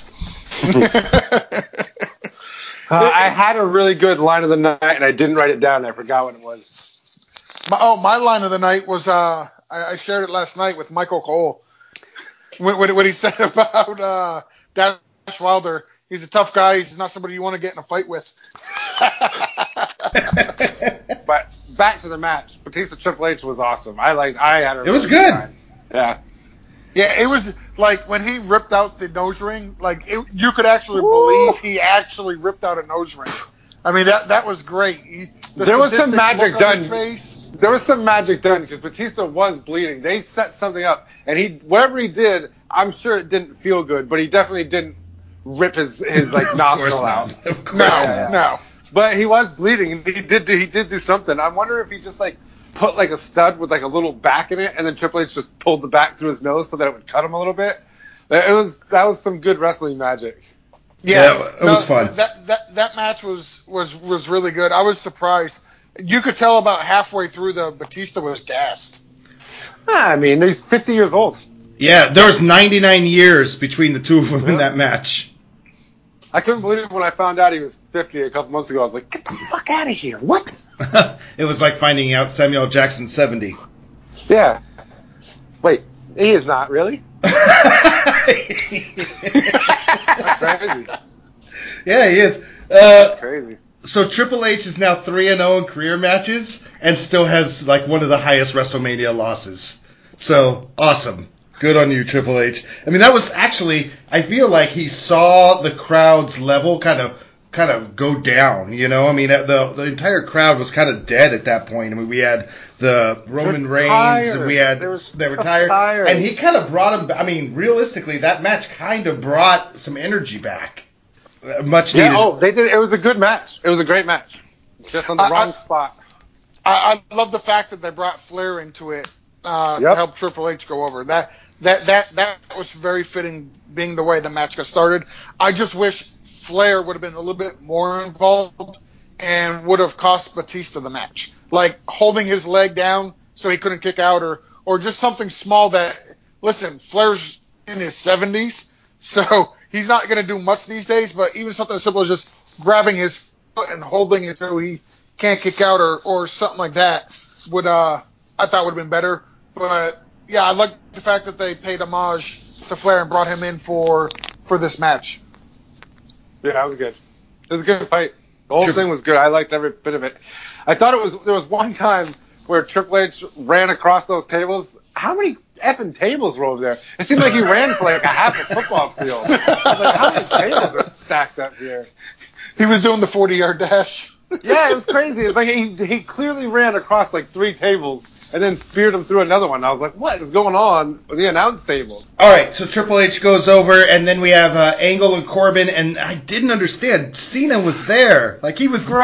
I had a really good line of the night, and I didn't write it down. I forgot what it was. My line of the night was, I shared it last night with Michael Cole. What he said about Dash Wilder. He's a tough guy. He's not somebody you want to get in a fight with. But back to the match. Batista Triple H was awesome. I had a It was really good. time. Yeah. Yeah, it was like when he ripped out the nose ring. Like you could actually believe he actually ripped out a nose ring. I mean that was great. There was some magic done. Face. There was some magic done because Batista was bleeding. They set something up, and whatever he did, I'm sure it didn't feel good, but he definitely didn't rip his like nostril out. Of course not. No. But he was bleeding, and he did do something. I wonder if he just like put like a stud with like a little back in it, and then Triple H just pulled the back through his nose so that it would cut him a little bit. That was some good wrestling magic. Yeah, it was fun. That match was really good. I was surprised. You could tell about halfway through the Batista was gassed. I mean, he's 50 years old. Yeah, there was 99 years between the two of them in that match. I couldn't believe it when I found out he was 50 a couple months ago. I was like, get the fuck out of here. What? It was like finding out Samuel L. Jackson's 70. Yeah. Wait, he is not, really? That's crazy. Yeah, he is. That's crazy. So Triple H is now 3-0 in career matches and still has like one of the highest WrestleMania losses. So awesome. Good on you, Triple H. I mean, that was actually, I feel like he saw the crowd's level kind of go down, you know? I mean, the entire crowd was kind of dead at that point. I mean, we had the Roman Reigns, and they were tired. And he kind of brought them, I mean, realistically, that match kind of brought some energy back. Much needed. Yeah, they did. It was a good match. It was a great match. Just on the wrong spot. I love the fact that they brought Flair into it to help Triple H go over. That was very fitting, being the way the match got started. I just wish Flair would have been a little bit more involved and would have cost Batista the match, like holding his leg down so he couldn't kick out, or just something small that. Listen, Flair's in his 70s, so he's not going to do much these days. But even something as simple as just grabbing his foot and holding it so he can't kick out, or something like that would I thought would have been better. But yeah, I like the fact that they paid homage to Flair and brought him in for this match. Yeah, that was good. It was a good fight. The whole thing was good. I liked every bit of it. I thought there was one time where Triple H ran across those tables. How many effing tables were over there? It seemed like he ran for like a half a football field. I was like, how many tables are stacked up here? He was doing the 40-yard dash. Yeah, it was crazy. It's like he clearly ran across like 3 tables and then speared him through another one. I was like, what is going on with the announce table? All right, so Triple H goes over, and then we have Angle and Corbin, and I didn't understand. Cena was there. Like, he was there.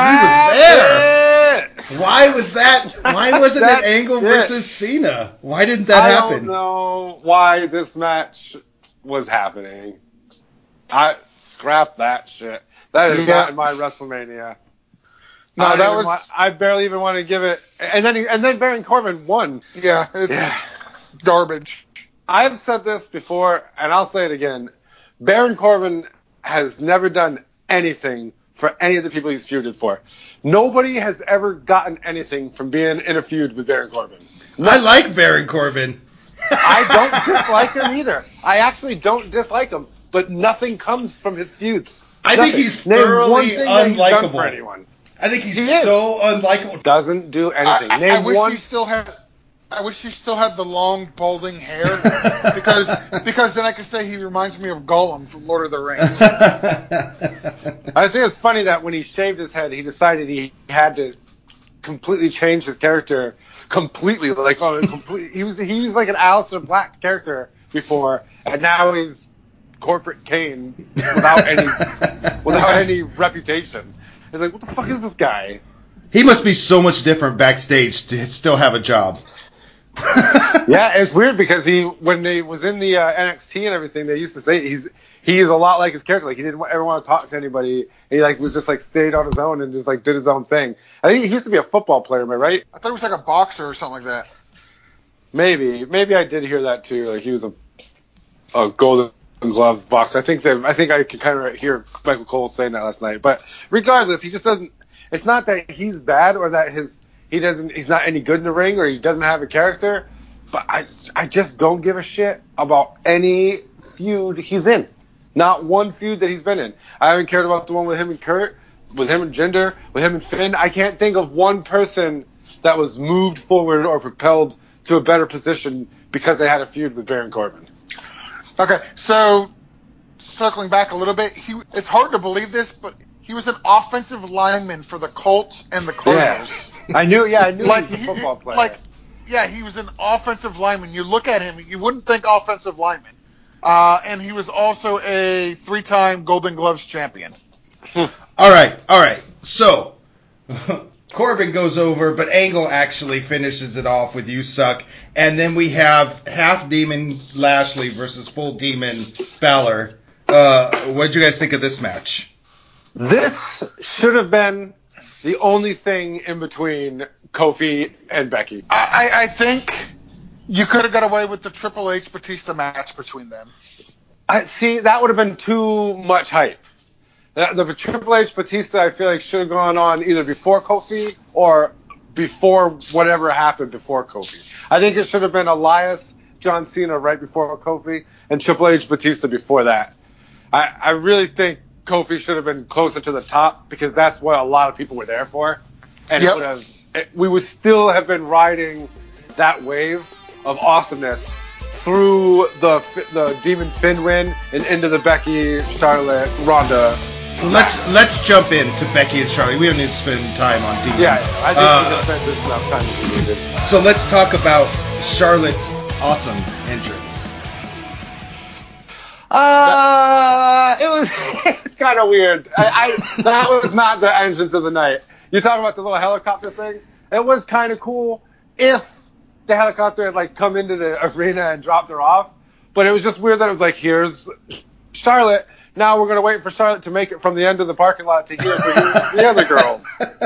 Why was that? Why wasn't it Angle versus Cena? Why didn't that happen? I don't know why this match was happening. I scrap that shit. That is not in my WrestleMania. No, I barely even want to give it. And then Baron Corbin won. Yeah, it's garbage. I've said this before, and I'll say it again. Baron Corbin has never done anything for any of the people he's feuded for. Nobody has ever gotten anything from being in a feud with Baron Corbin. I like Baron Corbin. I don't dislike him either. I actually don't dislike him, but nothing comes from his feuds. I think he's thoroughly unlikable. I think he's so unlikable. Doesn't do anything. I wish he still had the long balding hair because then I could say he reminds me of Gollum from Lord of the Rings. I think it's funny that when he shaved his head, he decided he had to completely change his character completely. He was like an Aleister Black character before, and now he's corporate Kane without any reputation. It's like, what the fuck is this guy? He must be so much different backstage to still have a job. Yeah, it's weird because when he was in the NXT and everything, they used to say he's a lot like his character. Like, he didn't ever want to talk to anybody. He was just stayed on his own and just did his own thing. I think he used to be a football player, am I right? I thought he was like a boxer or something like that. Maybe I did hear that too. Like, he was a Golden Gloves boxer. I think I could kind of hear Michael Cole saying that last night. But regardless, he just doesn't. It's not that he's bad or that he's not any good in the ring or he doesn't have a character. but I just don't give a shit about any feud he's in. Not one feud that he's been in. I haven't cared about the one with him and Kurt, with him and Jinder, with him and Finn. I can't think of one person that was moved forward or propelled to a better position because they had a feud with Baron Corbin. Okay, so circling back a little bit, it's hard to believe this, but he was an offensive lineman for the Colts and the Cardinals. Yeah. I knew he was a football player. He was an offensive lineman. You look at him, you wouldn't think offensive lineman. And he was also a 3-time Golden Gloves champion. All right. So, Corbin goes over, but Angle actually finishes it off with "You suck." And then we have half demon Lashley versus full demon Balor. What did you guys think of this match? This should have been the only thing in between Kofi and Becky. I think you could have got away with the Triple H Batista match between them. See, that would have been too much hype. The Triple H Batista, I feel like, should have gone on either before Kofi or before whatever happened before Kofi. I think it should have been Elias, John Cena right before Kofi, and Triple H Batista before that. I really think Kofi should have been closer to the top because that's what a lot of people were there for. And we would still have been riding that wave of awesomeness through the Demon Finn win and into the Becky, Charlotte, Ronda. Let's jump into Becky and Charlotte. We don't need to spend time on Demon. Yeah, I think we just spent enough time as we needed. So let's talk about Charlotte's awesome entrance. It was kind of weird. That was not the entrance of the night. You're talking about the little helicopter thing? It was kind of cool if the helicopter had come into the arena and dropped her off. But it was just weird that it was like, here's Charlotte. Now we're going to wait for Charlotte to make it from the end of the parking lot to here for the other girls.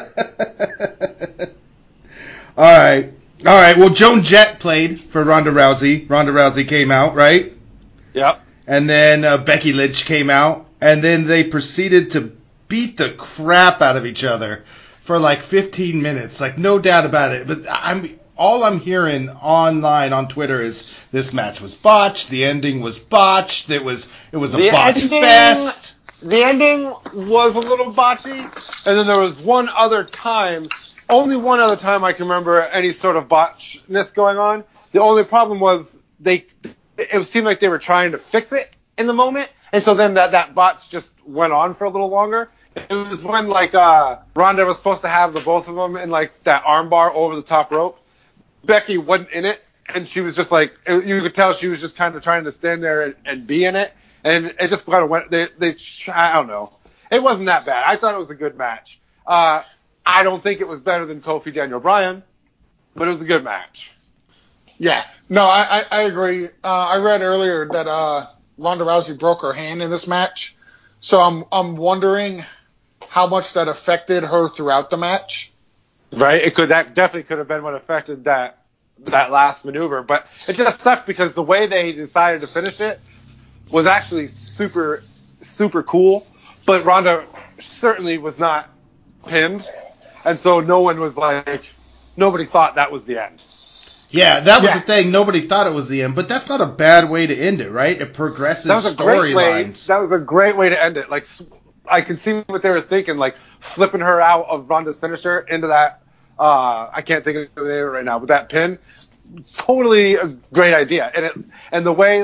All right. Well, Joan Jett played for Ronda Rousey. Ronda Rousey came out, right? Yep. And then Becky Lynch came out. And then they proceeded to beat the crap out of each other for 15 minutes. No doubt about it. But all I'm hearing online on Twitter is this match was botched. The ending was botched. It was a botch fest. The ending was a little botchy. And then there was only one other time I can remember any sort of botchness going on. The only problem was it seemed like they were trying to fix it in the moment. And so then that botch just went on for a little longer. It was when Ronda was supposed to have the both of them in that arm bar over the top rope. Becky wasn't in it, and she was just you could tell she was just kind of trying to stand there and be in it, and it just kind of went. I don't know. It wasn't that bad. I thought it was a good match. I don't think it was better than Kofi Daniel Bryan, but it was a good match. Yeah, no, I agree. I read earlier that Ronda Rousey broke her hand in this match, so I'm wondering how much that affected her throughout the match. Right, that definitely could have been what affected that last maneuver, but it just sucked because the way they decided to finish it was actually super, super cool. But Ronda certainly was not pinned, and so nobody thought that was the end. Yeah, that was the thing. Nobody thought it was the end, but that's not a bad way to end it, right? It progresses storylines. That was a great way to end it. I can see what they were thinking, flipping her out of Ronda's finisher into that, I can't think of the name right now, but that pin, totally a great idea. And the way,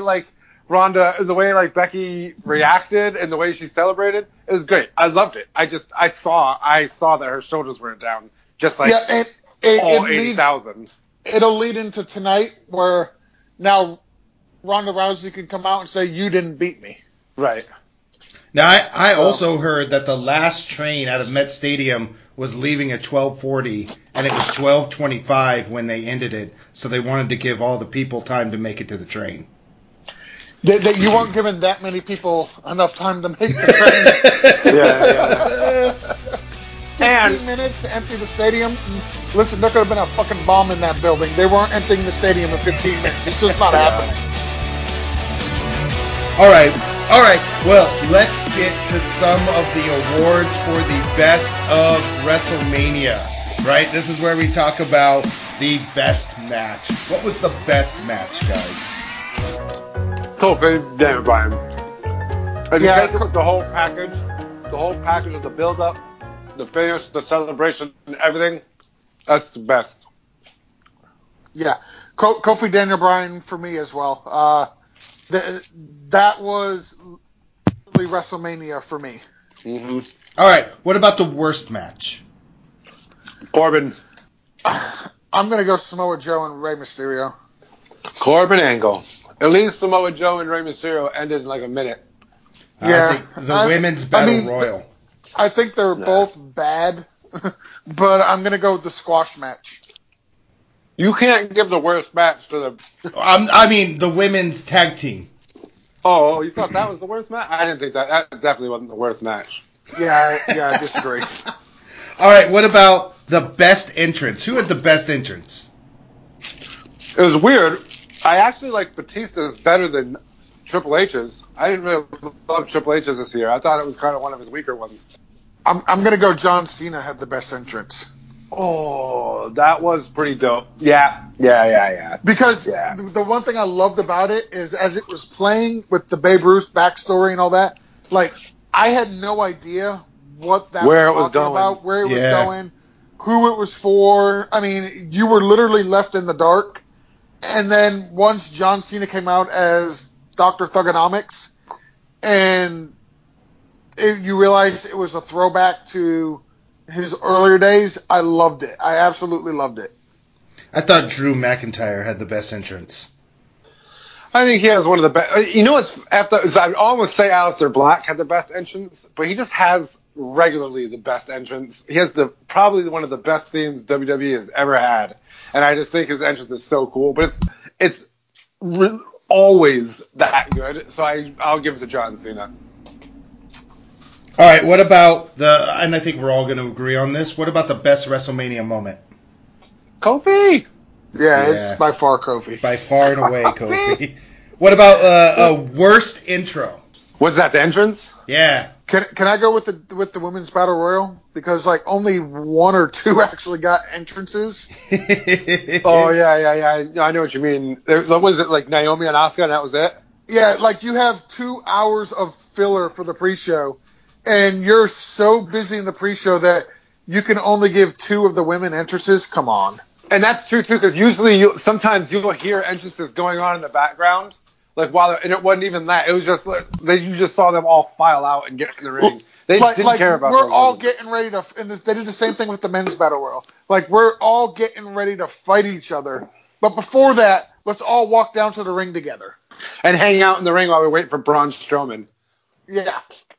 Becky reacted and the way she celebrated, it was great. I loved it. I saw that her shoulders weren't down, just all 80,000. It'll lead into tonight where now Ronda Rousey can come out and say, you didn't beat me. Right. Now, I also heard that the last train out of Met Stadium was leaving at 12:40, and it was 12:25 when they ended it, so they wanted to give all the people time to make it to the train. That you weren't giving that many people enough time to make the train. Yeah. 15 minutes to empty the stadium. Listen, there could have been a fucking bomb in that building. They weren't emptying the stadium in 15 minutes. It's just not happening. All right. Well, let's get to some of the awards for the best of WrestleMania. Right? This is where we talk about the best match. What was the best match, guys? Kofi, Daniel Bryan. And you Yeah, take it with the whole package of the build-up, the finish, the celebration, and everything, that's the best. Yeah, Kofi Daniel Bryan for me as well. That was literally WrestleMania for me. Mm-hmm. All right, what about the worst match? Corbin. I'm gonna go Samoa Joe and Rey Mysterio. Corbin Angle. At least Samoa Joe and Rey Mysterio ended in like a minute. Yeah, I think the women's battle royal. I think they're both bad, but I'm gonna go with the squash match. You can't give the worst match to the... I mean, the women's tag team. Oh, you thought that was the worst match? I didn't think that. That definitely wasn't the worst match. Yeah, I disagree. All right, what about the best entrance? Who had the best entrance? It was weird. I actually like Batista's better than Triple H's. I didn't really love Triple H's this year. I thought it was kind of one of his weaker ones. I'm gonna go John Cena had the best entrance. Oh, that was pretty dope. Yeah. Because the one thing I loved about it is as it was playing with the Babe Ruth backstory and all that, like I had no idea what that Where was it was talking going. about, where it was going, who it was for. I mean, you were literally left in the dark. And then once John Cena came out as Dr. Thugonomics, and you realize it was a throwback to his earlier days, I loved it. I absolutely loved it. I thought Drew McIntyre had the best entrance. I think he has one of the best. You know what's after? I'd almost say Aleister Black had the best entrance, but he just has regularly the best entrance. He has probably one of the best themes WWE has ever had, and I just think his entrance is so cool. But it's always that good. So I'll give it to John Cena. All right, what about and I think we're all going to agree on this, what about the best WrestleMania moment? Kofi! Yeah, it's by far Kofi. By far and away, Kofi. What about a worst intro? What's that, the entrance? Yeah. Can I go with the women's battle royal? Because like only one or two actually got entrances. Oh yeah. I know what you mean. Was it like Naomi and Asuka and that was it? Yeah, like you have 2 hours of filler for the pre-show, and you're so busy in the pre-show that you can only give 2 of the women entrances. Come on. And that's true too, because usually sometimes you'll hear entrances going on in the background, like and it wasn't even that. It was just you just saw them all file out and get in the ring. They didn't care about. We're all getting ready to, and they did the same thing with the men's battle royal. Like we're all getting ready to fight each other, but before that, let's all walk down to the ring together and hang out in the ring while we wait for Braun Strowman. Yeah.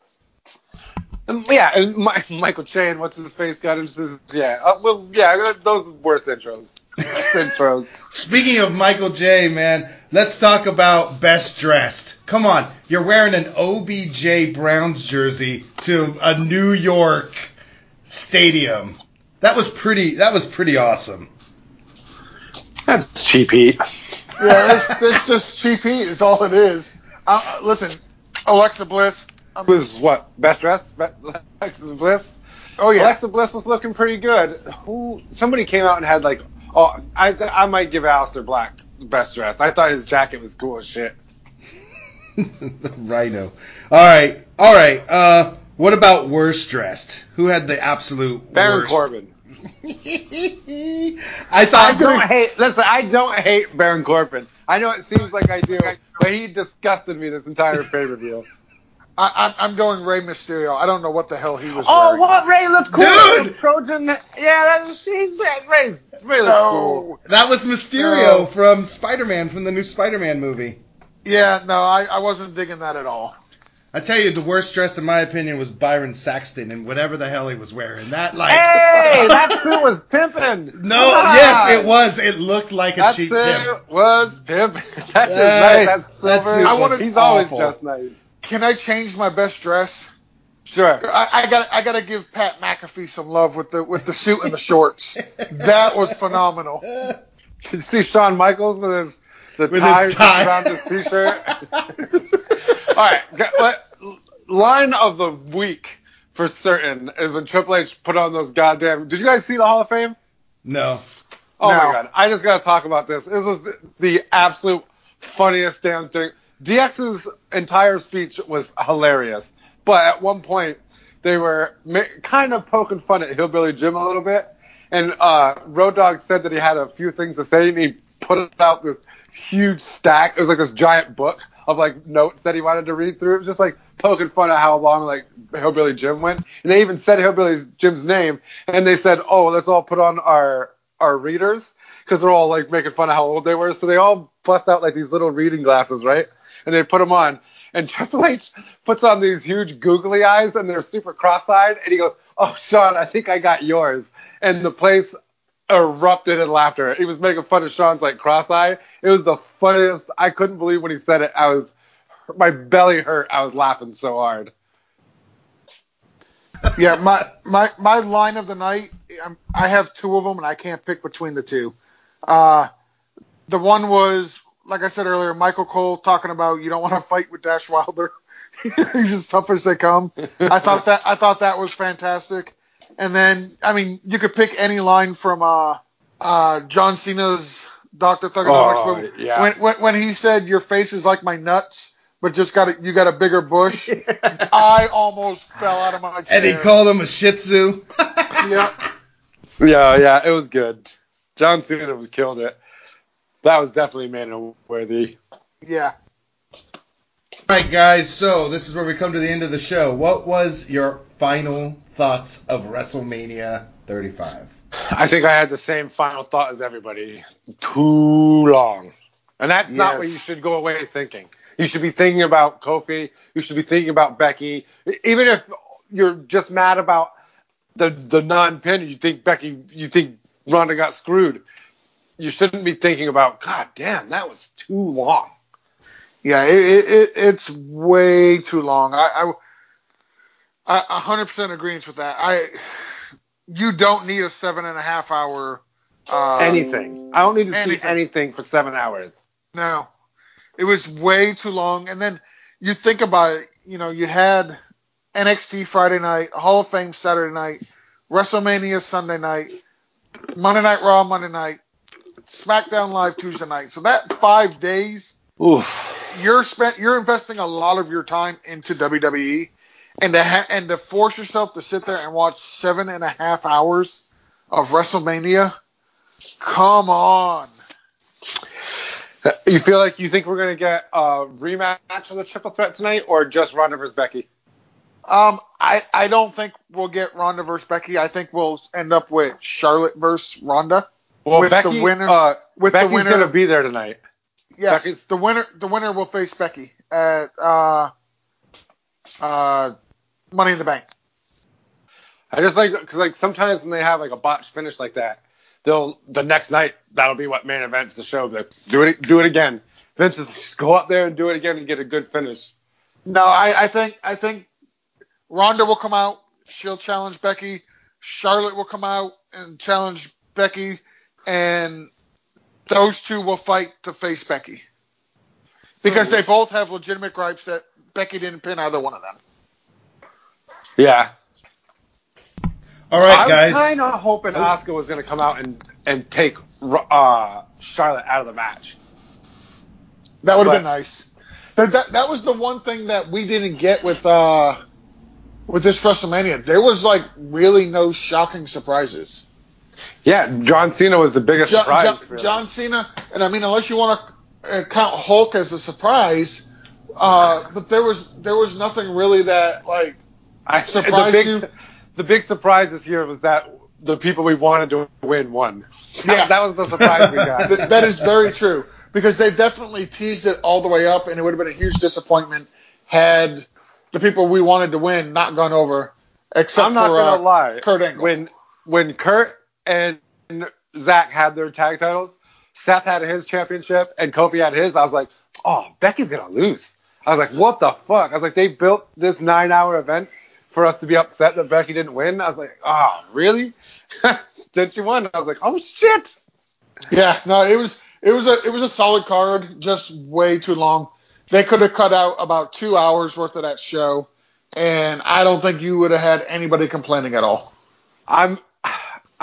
Yeah, and Michael Che and what's his face got into those worst intros. Speaking of Michael J, man, let's talk about best dressed. Come on, you're wearing an OBJ Browns jersey to a New York stadium. That was pretty awesome. That's cheap heat. Yeah, it's just cheap heat. Is all it is. Listen, Alexa Bliss. Was what? Best dressed? Alexa Bliss? Oh, yeah. Alexa Bliss was looking pretty good. Somebody came out and had like, I might give Aleister Black the best dressed. I thought his jacket was cool as shit. Rhino. All right. What about worst dressed? Who had the absolute Baron worst? Corbin. I don't hate Baron Corbin. I know it seems like I do, but he disgusted me this entire pay-per-view. I'm going Rey Mysterio. I don't know what the hell he was Oh, wearing. what? Ray looked cool. Dude! Trojan. Yeah, Ray looked cool. That was Mysterio from Spider-Man, from the new Spider-Man movie. Yeah, no, I wasn't digging that at all. I tell you, the worst dress, in my opinion, was Byron Saxton and whatever the hell he was wearing. Hey, that suit was pimping. No, yes, it was. It looked like a cheap pimp. That suit was pimping. That's nice. That's silver. He's always just nice. Can I change my best dress? Sure. I gotta give Pat McAfee some love with the suit and the shorts. That was phenomenal. Did you see Shawn Michaels with his tie around his t-shirt? All right. Line of the week for certain is when Triple H put on those goddamn. Did you guys see the Hall of Fame? No. Oh No. my god, I just gotta talk about this. This was the absolute funniest damn thing. DX's entire speech was hilarious, but at one point they were kind of poking fun at Hillbilly Jim a little bit, and Road Dogg said that he had a few things to say, and he put out this huge stack. It was like this giant book of like notes that he wanted to read through. It was just like poking fun at how long like Hillbilly Jim went, and they even said Hillbilly Jim's name, and they said, "Oh, let's all put on our readers," because they're all like making fun of how old they were. So they all bust out like these little reading glasses, right? And they put them on. And Triple H puts on these huge googly eyes, and they're super cross-eyed. And he goes, "Oh, Shawn, I think I got yours." And the place erupted in laughter. He was making fun of Shawn's like cross-eye. It was the funniest. I couldn't believe when he said it. My belly hurt. I was laughing so hard. Yeah, my line of the night, I have two of them, and I can't pick between the two. The one was, like I said earlier, Michael Cole talking about you don't want to fight with Dash Wilder. He's as tough as they come. I thought that was fantastic. And then, I mean, you could pick any line from John Cena's Dr. Thuganomics. Yeah. When he said, "Your face is like my nuts, but you got a bigger bush," I almost fell out of my chair. And he called him a Shih Tzu. Yeah, it was good. John Cena killed it. That was definitely man-worthy. Yeah. All right, guys, so this is where we come to the end of the show. What was your final thoughts of WrestleMania 35? I think I had the same final thought as everybody. Too long. And that's not what you should go away thinking. You should be thinking about Kofi. You should be thinking about Becky. Even if you're just mad about the non-pin, you think Ronda got screwed. You shouldn't be thinking about, God damn, that was too long. Yeah, it's way too long. I 100% agrees with that. You don't need a 7.5 hour anything. I don't need to see anything for 7 hours. No, it was way too long. And then you think about it. You know, you had NXT Friday night, Hall of Fame Saturday night, WrestleMania Sunday night, Monday Night Raw Monday night, SmackDown Live Tuesday night. So that 5 days, you're investing a lot of your time into WWE, and to force yourself to sit there and watch 7.5 hours of WrestleMania. Come on. You think we're gonna get a rematch of the Triple Threat tonight, or just Ronda versus Becky? I don't think we'll get Ronda versus Becky. I think we'll end up with Charlotte versus Ronda. Well, with Becky, the winner, Becky's gonna be there tonight. Yeah, the winner will face Becky at Money in the Bank. I just because sometimes when they have like a botched finish like that, the next night that'll be what main events the show. Like, do it again. Vince, just go up there and do it again and get a good finish. No, I think Ronda will come out. She'll challenge Becky. Charlotte will come out and challenge Becky, and those two will fight to face Becky because they both have legitimate gripes that Becky didn't pin either one of them. Yeah. All right, guys. I was kind of hoping Asuka was going to come out and take Charlotte out of the match. That would have been nice. That was the one thing that we didn't get with this WrestleMania. There was like really no shocking surprises. Yeah, John Cena was the biggest surprise. John Cena, and I mean, unless you want to count Hulk as a surprise, but there was nothing really that like surprised you. The big surprise this year was that the people we wanted to win won. Yeah, that was the surprise we got. That is very true because they definitely teased it all the way up, and it would have been a huge disappointment had the people we wanted to win not gone over. Except I'm not gonna lie, Kurt Angle. When Kurt and Zach had their tag titles, Seth had his championship, and Kofi had his. I was like, oh, Becky's gonna lose. I was like, what the fuck? I was like, they built this 9-hour event for us to be upset that Becky didn't win. I was like, oh, really? Then she won. I was like, oh shit. Yeah, no, it was a solid card, just way too long. They could have cut out about 2 hours worth of that show, and I don't think you would have had anybody complaining at all. I'm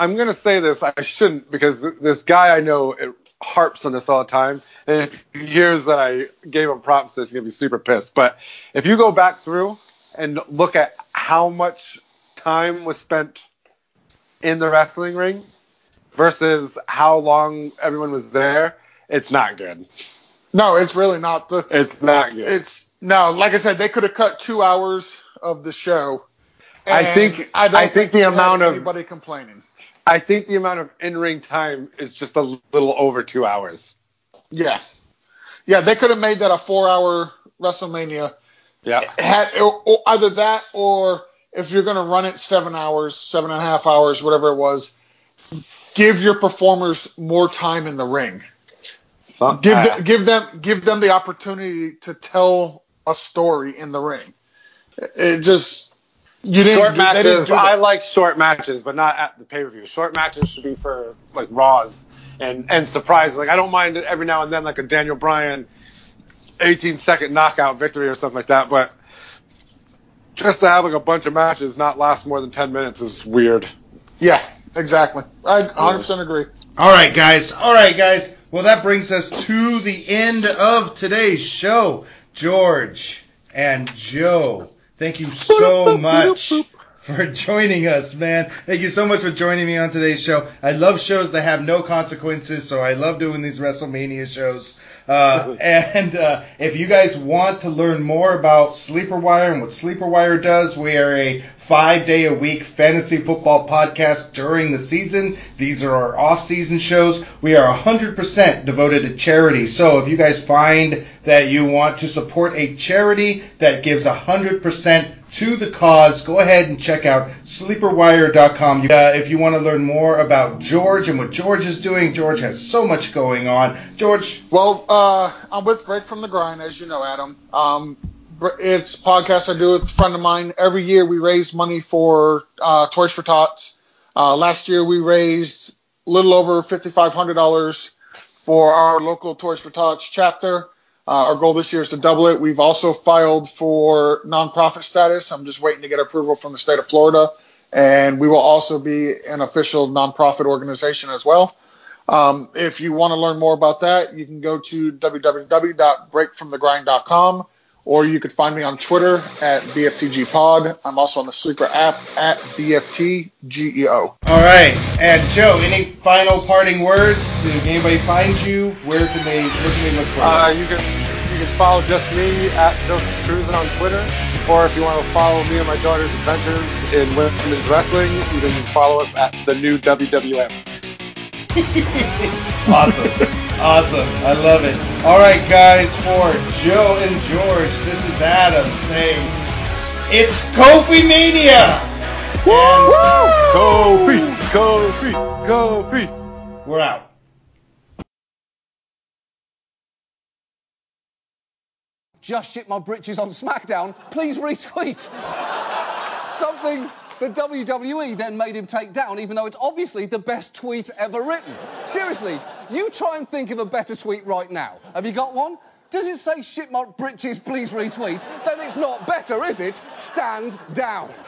I'm going to say this. I shouldn't, because this guy I know harps on this all the time. And if he hears that I gave him props to this, he's going to be super pissed. But if you go back through and look at how much time was spent in the wrestling ring versus how long everyone was there, it's not good. No, it's really not. It's not good. No, like I said, they could have cut 2 hours of the show. I think the amount of anybody complaining. I think the amount of in-ring time is just a little over 2 hours. Yeah, they could have made that a 4-hour WrestleMania. Yeah, either that, or if you're going to run it 7 hours, 7.5 hours, whatever it was, give your performers more time in the ring. Give them the opportunity to tell a story in the ring. It just short matches. I like short matches, but not at the pay-per-view. Short matches should be for like Raws and surprise. Like I don't mind it every now and then, like a Daniel Bryan 18-second knockout victory or something like that. But just to have like a bunch of matches not last more than 10 minutes is weird. Yeah, exactly. I 100% agree. All right, guys. Well, that brings us to the end of today's show. George and Joe, thank you so much for joining us, man. Thank you so much for joining me on today's show. I love shows that have no consequences, so I love doing these WrestleMania shows. And if you guys want to learn more about Sleeper Wire and what Sleeper Wire does, we are a 5-day-a-week fantasy football podcast during the season. These are our off-season shows. We are 100% devoted to charity. So if you guys find that you want to support a charity that gives 100% to the cause, go ahead and check out sleeperwire.com. If you want to learn more about George and what George is doing, George has so much going on. George? Well, I'm with Break from the Grind, as you know, Adam. It's a podcast I do with a friend of mine. Every year we raise money for Toys for Tots. Last year we raised a little over $5,500 for our local Toys for Tots chapter. Our goal this year is to double it. We've also filed for nonprofit status. I'm just waiting to get approval from the state of Florida. And we will also be an official nonprofit organization as well. If you want to learn more about that, you can go to www.breakfromthegrind.com, or you could find me on Twitter at BFTGpod. I'm also on the Sleeper app at BFTGEO. All right. And Joe, any final parting words? Can anybody find you? Where can they look for you? You can follow just me at Joseph Cruisin on Twitter, or if you want to follow me and my daughter's adventures in women's wrestling, you can follow us at the new WWF. Awesome. I love it. All right, guys, for Joe and George, this is Adam saying, it's Kofi Mania! Kofi! We're out. Just shit my britches on SmackDown. Please retweet. Something the WWE then made him take down, even though it's obviously the best tweet ever written. Seriously, you try and think of a better tweet right now. Have you got one? Does it say shit my britches, please retweet? Then it's not better, is it? Stand down.